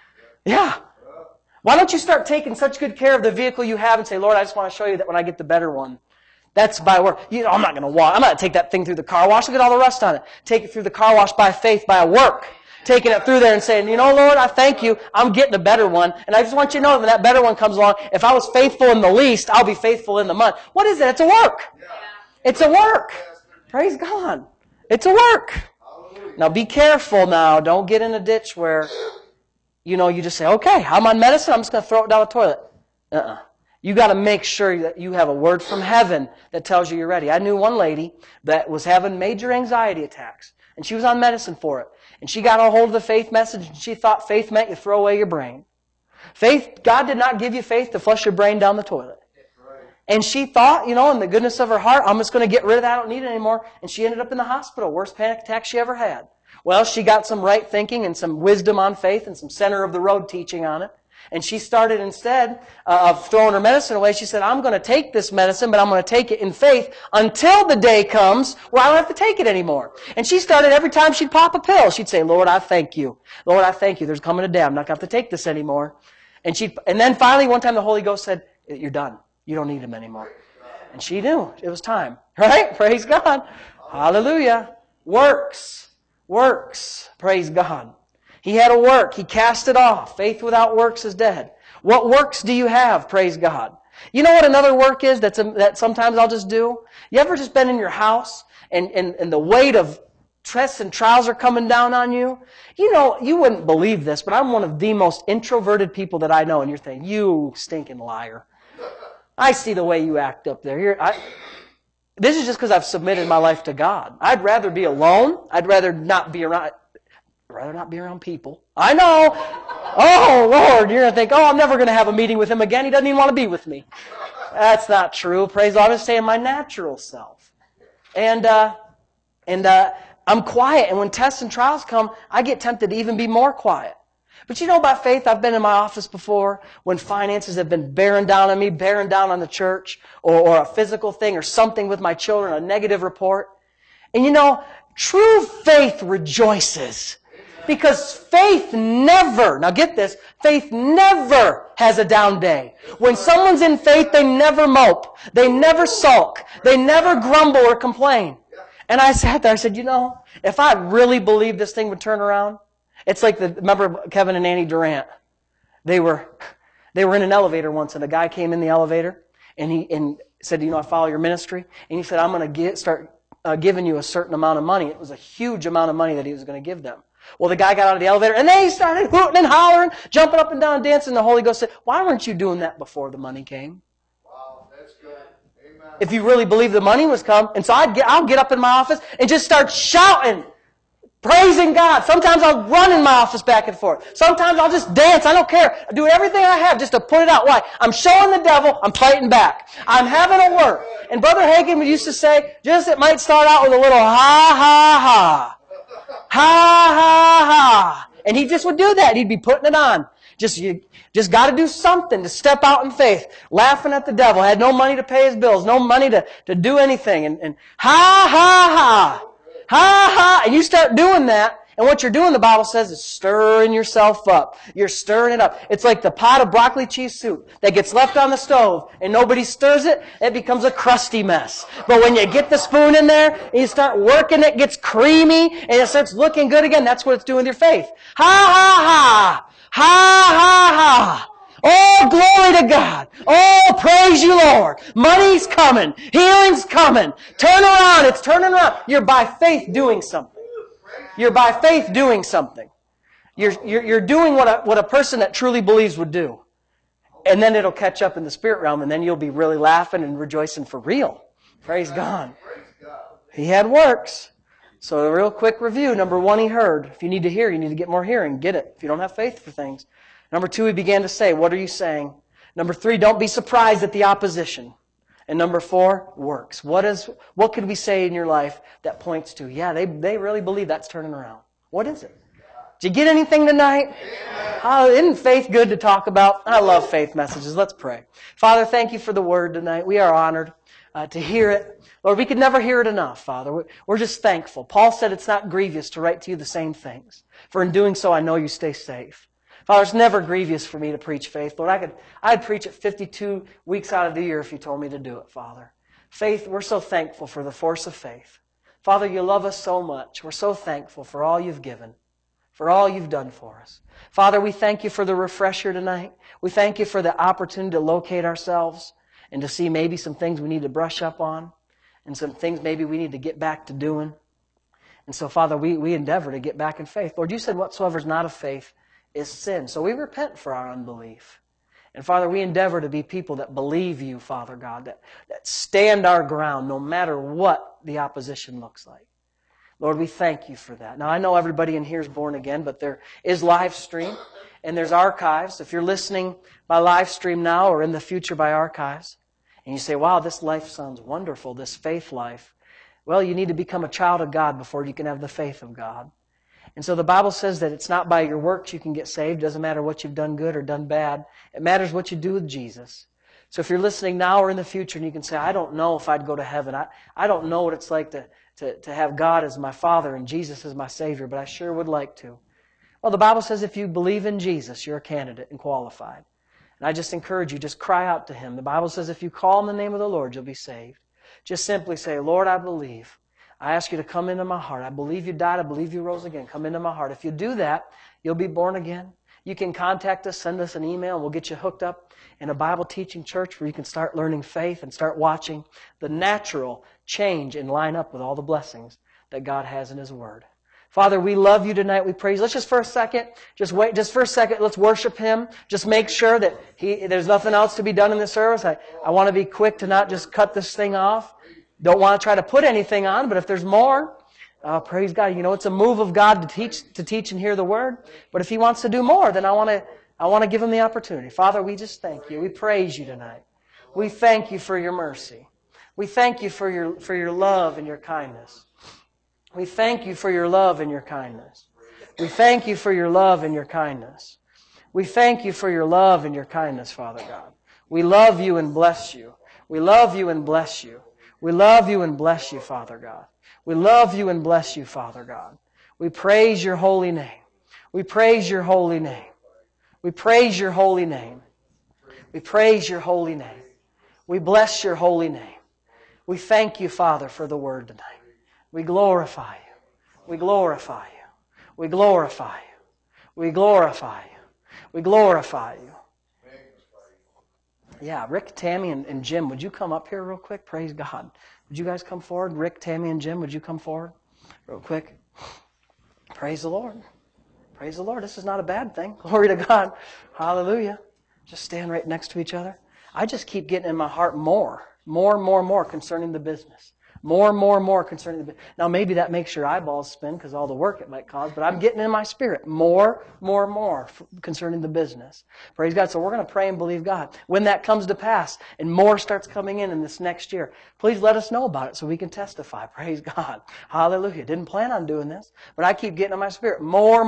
Yeah. Why don't you start taking such good care of the vehicle you have and say, Lord, I just want to show you that when I get the better one, that's by work. I'm not going to walk. I'm not going to take that thing through the car wash. Look at all the rust on it. Take it through the car wash by faith, by a work. Taking it through there and saying, Lord, I thank you. I'm getting a better one. And I just want you to know when that better one comes along, if I was faithful in the least, I'll be faithful in the much. What is it? It's a work. It's a work. Praise God. It's a work. Now be careful now. Don't get in a ditch where, you just say, okay, I'm on medicine. I'm just going to throw it down the toilet. You got to make sure that you have a word from heaven that tells you you're ready. I knew one lady that was having major anxiety attacks, and she was on medicine for it. And she got a hold of the faith message, and she thought faith meant you throw away your brain. God did not give you faith to flush your brain down the toilet. And she thought, in the goodness of her heart, I'm just going to get rid of that. I don't need it anymore. And she ended up in the hospital. Worst panic attack she ever had. Well, she got some right thinking and some wisdom on faith and some center of the road teaching on it. And she started, instead of throwing her medicine away, she said, I'm going to take this medicine, but I'm going to take it in faith until the day comes where I don't have to take it anymore. And she started, every time she'd pop a pill, she'd say, Lord, I thank you. Lord, I thank you. There's coming a day I'm not going to have to take this anymore. And then finally, one time the Holy Ghost said, you're done. You don't need him anymore. And she knew it was time. Right? Praise God. Hallelujah. Works. Praise God. He had a work. He cast it off. Faith without works is dead. What works do you have? Praise God. You know what another work is that sometimes I'll just do? You ever just been in your house and the weight of stress and trials are coming down on you? You wouldn't believe this, but I'm one of the most introverted people that I know. And you're thinking, you stinking liar. I see the way you act up there. This is just because I've submitted my life to God. I'd rather be alone. I'd rather not be around people. I know. Oh, Lord, you're going to think, I'm never going to have a meeting with him again. He doesn't even want to be with me. That's not true. Praise God. I'm just saying my natural self. And I'm quiet. And when tests and trials come, I get tempted to even be more quiet. But by faith, I've been in my office before when finances have been bearing down on me, bearing down on the church, or a physical thing, or something with my children, a negative report. And true faith rejoices. Because faith never, now get this, faith never has a down day. When someone's in faith, they never mope. They never sulk. They never grumble or complain. And I sat there, I said, if I really believed this thing would turn around, it's like remember Kevin and Annie Durant? They were in an elevator once, and a guy came in the elevator, and said, I follow your ministry. And he said, I'm going to start giving you a certain amount of money. It was a huge amount of money that he was going to give them. Well, the guy got out of the elevator, and then he started hooting and hollering, jumping up and down, dancing. The Holy Ghost said, why weren't you doing that before the money came? Wow, that's good. Amen. If you really believe the money was come. And so I'll get up in my office and just start shouting, praising God. Sometimes I'll run in my office back and forth. Sometimes I'll just dance. I don't care. I do everything I have just to put it out. Why? I'm showing the devil I'm fighting back. I'm having a work. And Brother Hagin used to say, it might start out with a little ha, ha, ha. Ha, ha, ha. And he just would do that. He'd be putting it on. You just got to do something to step out in faith. Laughing at the devil. Had no money to pay his bills. No money to do anything. And ha, ha, ha. Ha, ha. And you start doing that. And what you're doing, the Bible says, is stirring yourself up. You're stirring it up. It's like the pot of broccoli cheese soup that gets left on the stove and nobody stirs it, it becomes a crusty mess. But when you get the spoon in there and you start working, it gets creamy and it starts looking good again. That's what it's doing with your faith. Ha, ha, ha. Ha, ha, ha. Oh, glory to God. Oh, praise you, Lord. Money's coming. Healing's coming. Turn around. It's turning around. You're by faith doing something. You're by faith doing something. You're doing what a person that truly believes would do. And then it'll catch up in the spirit realm, and then you'll be really laughing and rejoicing for real. Praise God. He had works. So a real quick review. Number 1, he heard. If you need to hear, you need to get more hearing. Get it. If you don't have faith for things. Number 2, he began to say, what are you saying? Number 3, don't be surprised at the opposition. And number 4, works. What could we say in your life that points to, yeah, they really believe that's turning around? What is it? Did you get anything tonight? Oh, isn't faith good to talk about? I love faith messages. Let's pray. Father, thank you for the word tonight. We are honored to hear it. Lord, we could never hear it enough, Father. We're just thankful. Paul said it's not grievous to write to you the same things. For in doing so, I know you stay safe. Father, it's never grievous for me to preach faith. Lord, I'd preach it 52 weeks out of the year if you told me to do it, Father. Faith, we're so thankful for the force of faith. Father, you love us so much. We're so thankful for all you've given, for all you've done for us. Father, we thank you for the refresher tonight. We thank you for the opportunity to locate ourselves and to see maybe some things we need to brush up on and some things maybe we need to get back to doing. And so, Father, we endeavor to get back in faith. Lord, you said whatsoever is not of faith is sin. So we repent for our unbelief. And Father, we endeavor to be people that believe you, Father God, that stand our ground no matter what the opposition looks like. Lord, we thank you for that. Now, I know everybody in here is born again, but there is live stream and there's archives. If you're listening by live stream now or in the future by archives, and you say, wow, this life sounds wonderful, this faith life. Well, you need to become a child of God before you can have the faith of God. And so the Bible says that it's not by your works you can get saved. It doesn't matter what you've done good or done bad. It matters what you do with Jesus. So if you're listening now or in the future and you can say, I don't know if I'd go to heaven. I don't know what it's like to have God as my Father and Jesus as my Savior, but I sure would like to. Well, the Bible says if you believe in Jesus, you're a candidate and qualified. And I just encourage you, just cry out to Him. The Bible says if you call on the name of the Lord, you'll be saved. Just simply say, Lord, I believe. I ask you to come into my heart. I believe you died. I believe you rose again. Come into my heart. If you do that, you'll be born again. You can contact us, send us an email, and we'll get you hooked up in a Bible teaching church where you can start learning faith and start watching the natural change and line up with all the blessings that God has in His Word. Father, we love you tonight. We praise. Let's just for a second, just for a second, let's worship Him. Just make sure that there's nothing else to be done in this service. I want to be quick to not just cut this thing off. Don't want to try to put anything on, but if there's more, praise God. You know, it's a move of God to teach and hear the Word. But if He wants to do more, then I want to give Him the opportunity. Father, we just thank you. We praise you tonight. We thank you for your mercy. We thank you for your love and your kindness. We thank you for your love and your kindness. We thank you for your love and your kindness. We thank you for your love and your kindness, Father God. We love you and bless you. We love you and bless you. We love you and bless you, Father God. We love you and bless you, Father God. We praise your holy name. We praise your holy name. We praise your holy name. We praise your holy name. We bless your holy name. We thank you, Father, for the word tonight. We glorify you. We glorify you. We glorify you. We glorify you. We glorify you. Yeah, Rick, Tammy, and Jim, would you come up here real quick? Praise God. Would you guys come forward? Rick, Tammy, and Jim, would you come forward real quick? Praise the Lord. Praise the Lord. This is not a bad thing. Glory to God. Hallelujah. Just stand right next to each other. I just keep getting in my heart more concerning the business. More concerning the business. Now, maybe that makes your eyeballs spin because all the work it might cause, but I'm getting in my spirit more concerning the business. Praise God. So we're going to pray and believe God. When that comes to pass and more starts coming in this next year, please let us know about it so we can testify. Praise God. Hallelujah. Didn't plan on doing this, but I keep getting in my spirit more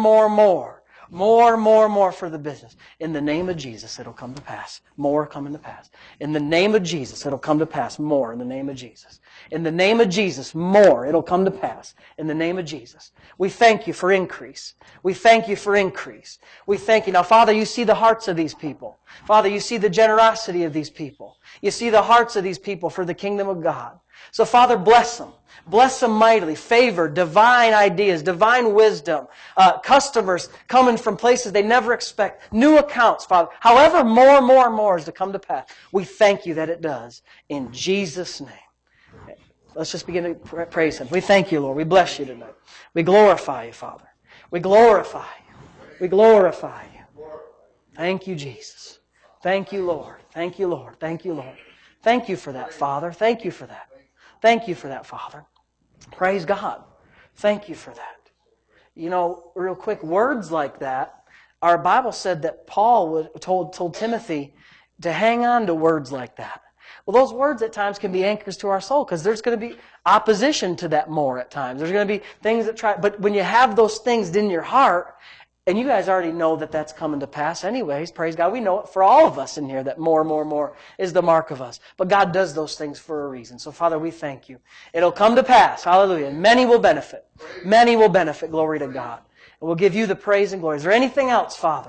for the business. In the name of Jesus, it'll come to pass. More coming to pass. In the name of Jesus, it'll come to pass. More in the name of Jesus. In the name of Jesus, more. It'll come to pass. In the name of Jesus. We thank you for increase. We thank you for increase. We thank you. Now, Father, you see the hearts of these people. Father, you see the generosity of these people. You see the hearts of these people for the kingdom of God. So, Father, bless them. Bless them mightily. Favor, divine ideas, divine wisdom, customers coming from places they never expect, new accounts, Father. However, more is to come to pass. We thank you that it does. In Jesus' name. Let's just begin to praise Him. We thank you, Lord. We bless you tonight. We glorify you, Father. We glorify you. We glorify you. Thank you, Jesus. Thank you, Lord. Thank you, Lord. Thank you, Lord. Thank you for that, Father. Thank you for that. Thank you for that, Father. Praise God. Thank you for that. You know, real quick, words like that, our Bible said that Paul told Timothy to hang on to words like that. Well, those words at times can be anchors to our soul because there's going to be opposition to that more at times. There's going to be things that try, but when you have those things in your heart, and you guys already know that that's coming to pass anyways, praise God. We know it for all of us in here that more is the mark of us. But God does those things for a reason. So, Father, we thank you. It'll come to pass. Hallelujah. And many will benefit. Many will benefit. Glory to God. And we'll give you the praise and glory. Is there anything else, Father?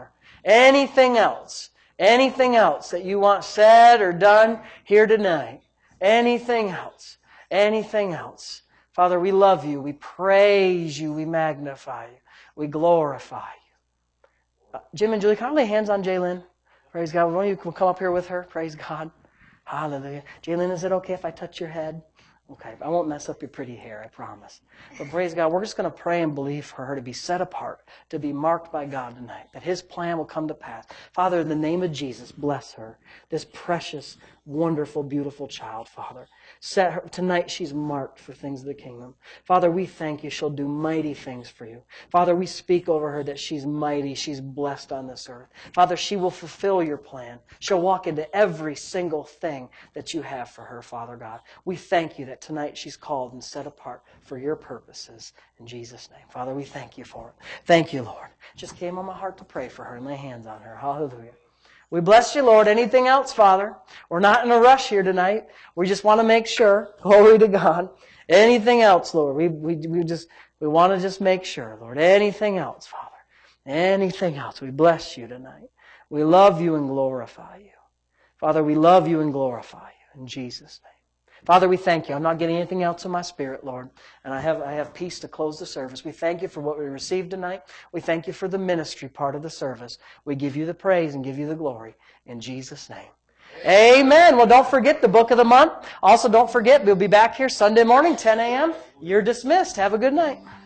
Anything else that you want said or done here tonight, anything else. Father, we love you, we praise you, we magnify you, we glorify you. Jim and Julie, can I lay hands on Jaylyn? Praise God. One of you can come up here with her. Praise God. Hallelujah. Jaylyn, is it okay if I touch your head? Okay, I won't mess up your pretty hair, I promise. But praise God, we're just going to pray and believe for her to be set apart, to be marked by God tonight, that His plan will come to pass. Father, in the name of Jesus, bless her, this precious, wonderful, beautiful child, Father. Set her, tonight she's marked for things of the kingdom. Father, we thank you she'll do mighty things for you. Father, we speak over her that she's mighty, she's blessed on this earth. Father, she will fulfill your plan. She'll walk into every single thing that you have for her, Father God. We thank you that tonight she's called and set apart for your purposes. In Jesus' name. Father, we thank you for it. Thank you, Lord. Just came on my heart to pray for her and lay hands on her. Hallelujah. We bless you, Lord. Anything else, Father? We're not in a rush here tonight. We just want to make sure. Glory to God. Anything else, Lord? We want to just make sure, Lord. Anything else, Father? Anything else? We bless you tonight. We love you and glorify you. Father, we love you and glorify you. In Jesus' name. Father, we thank you. I'm not getting anything else in my spirit, Lord. And I have peace to close the service. We thank you for what we received tonight. We thank you for the ministry part of the service. We give you the praise and give you the glory. In Jesus' name. Amen. Well, don't forget the book of the month. Also, don't forget, we'll be back here Sunday morning, 10 a.m. You're dismissed. Have a good night.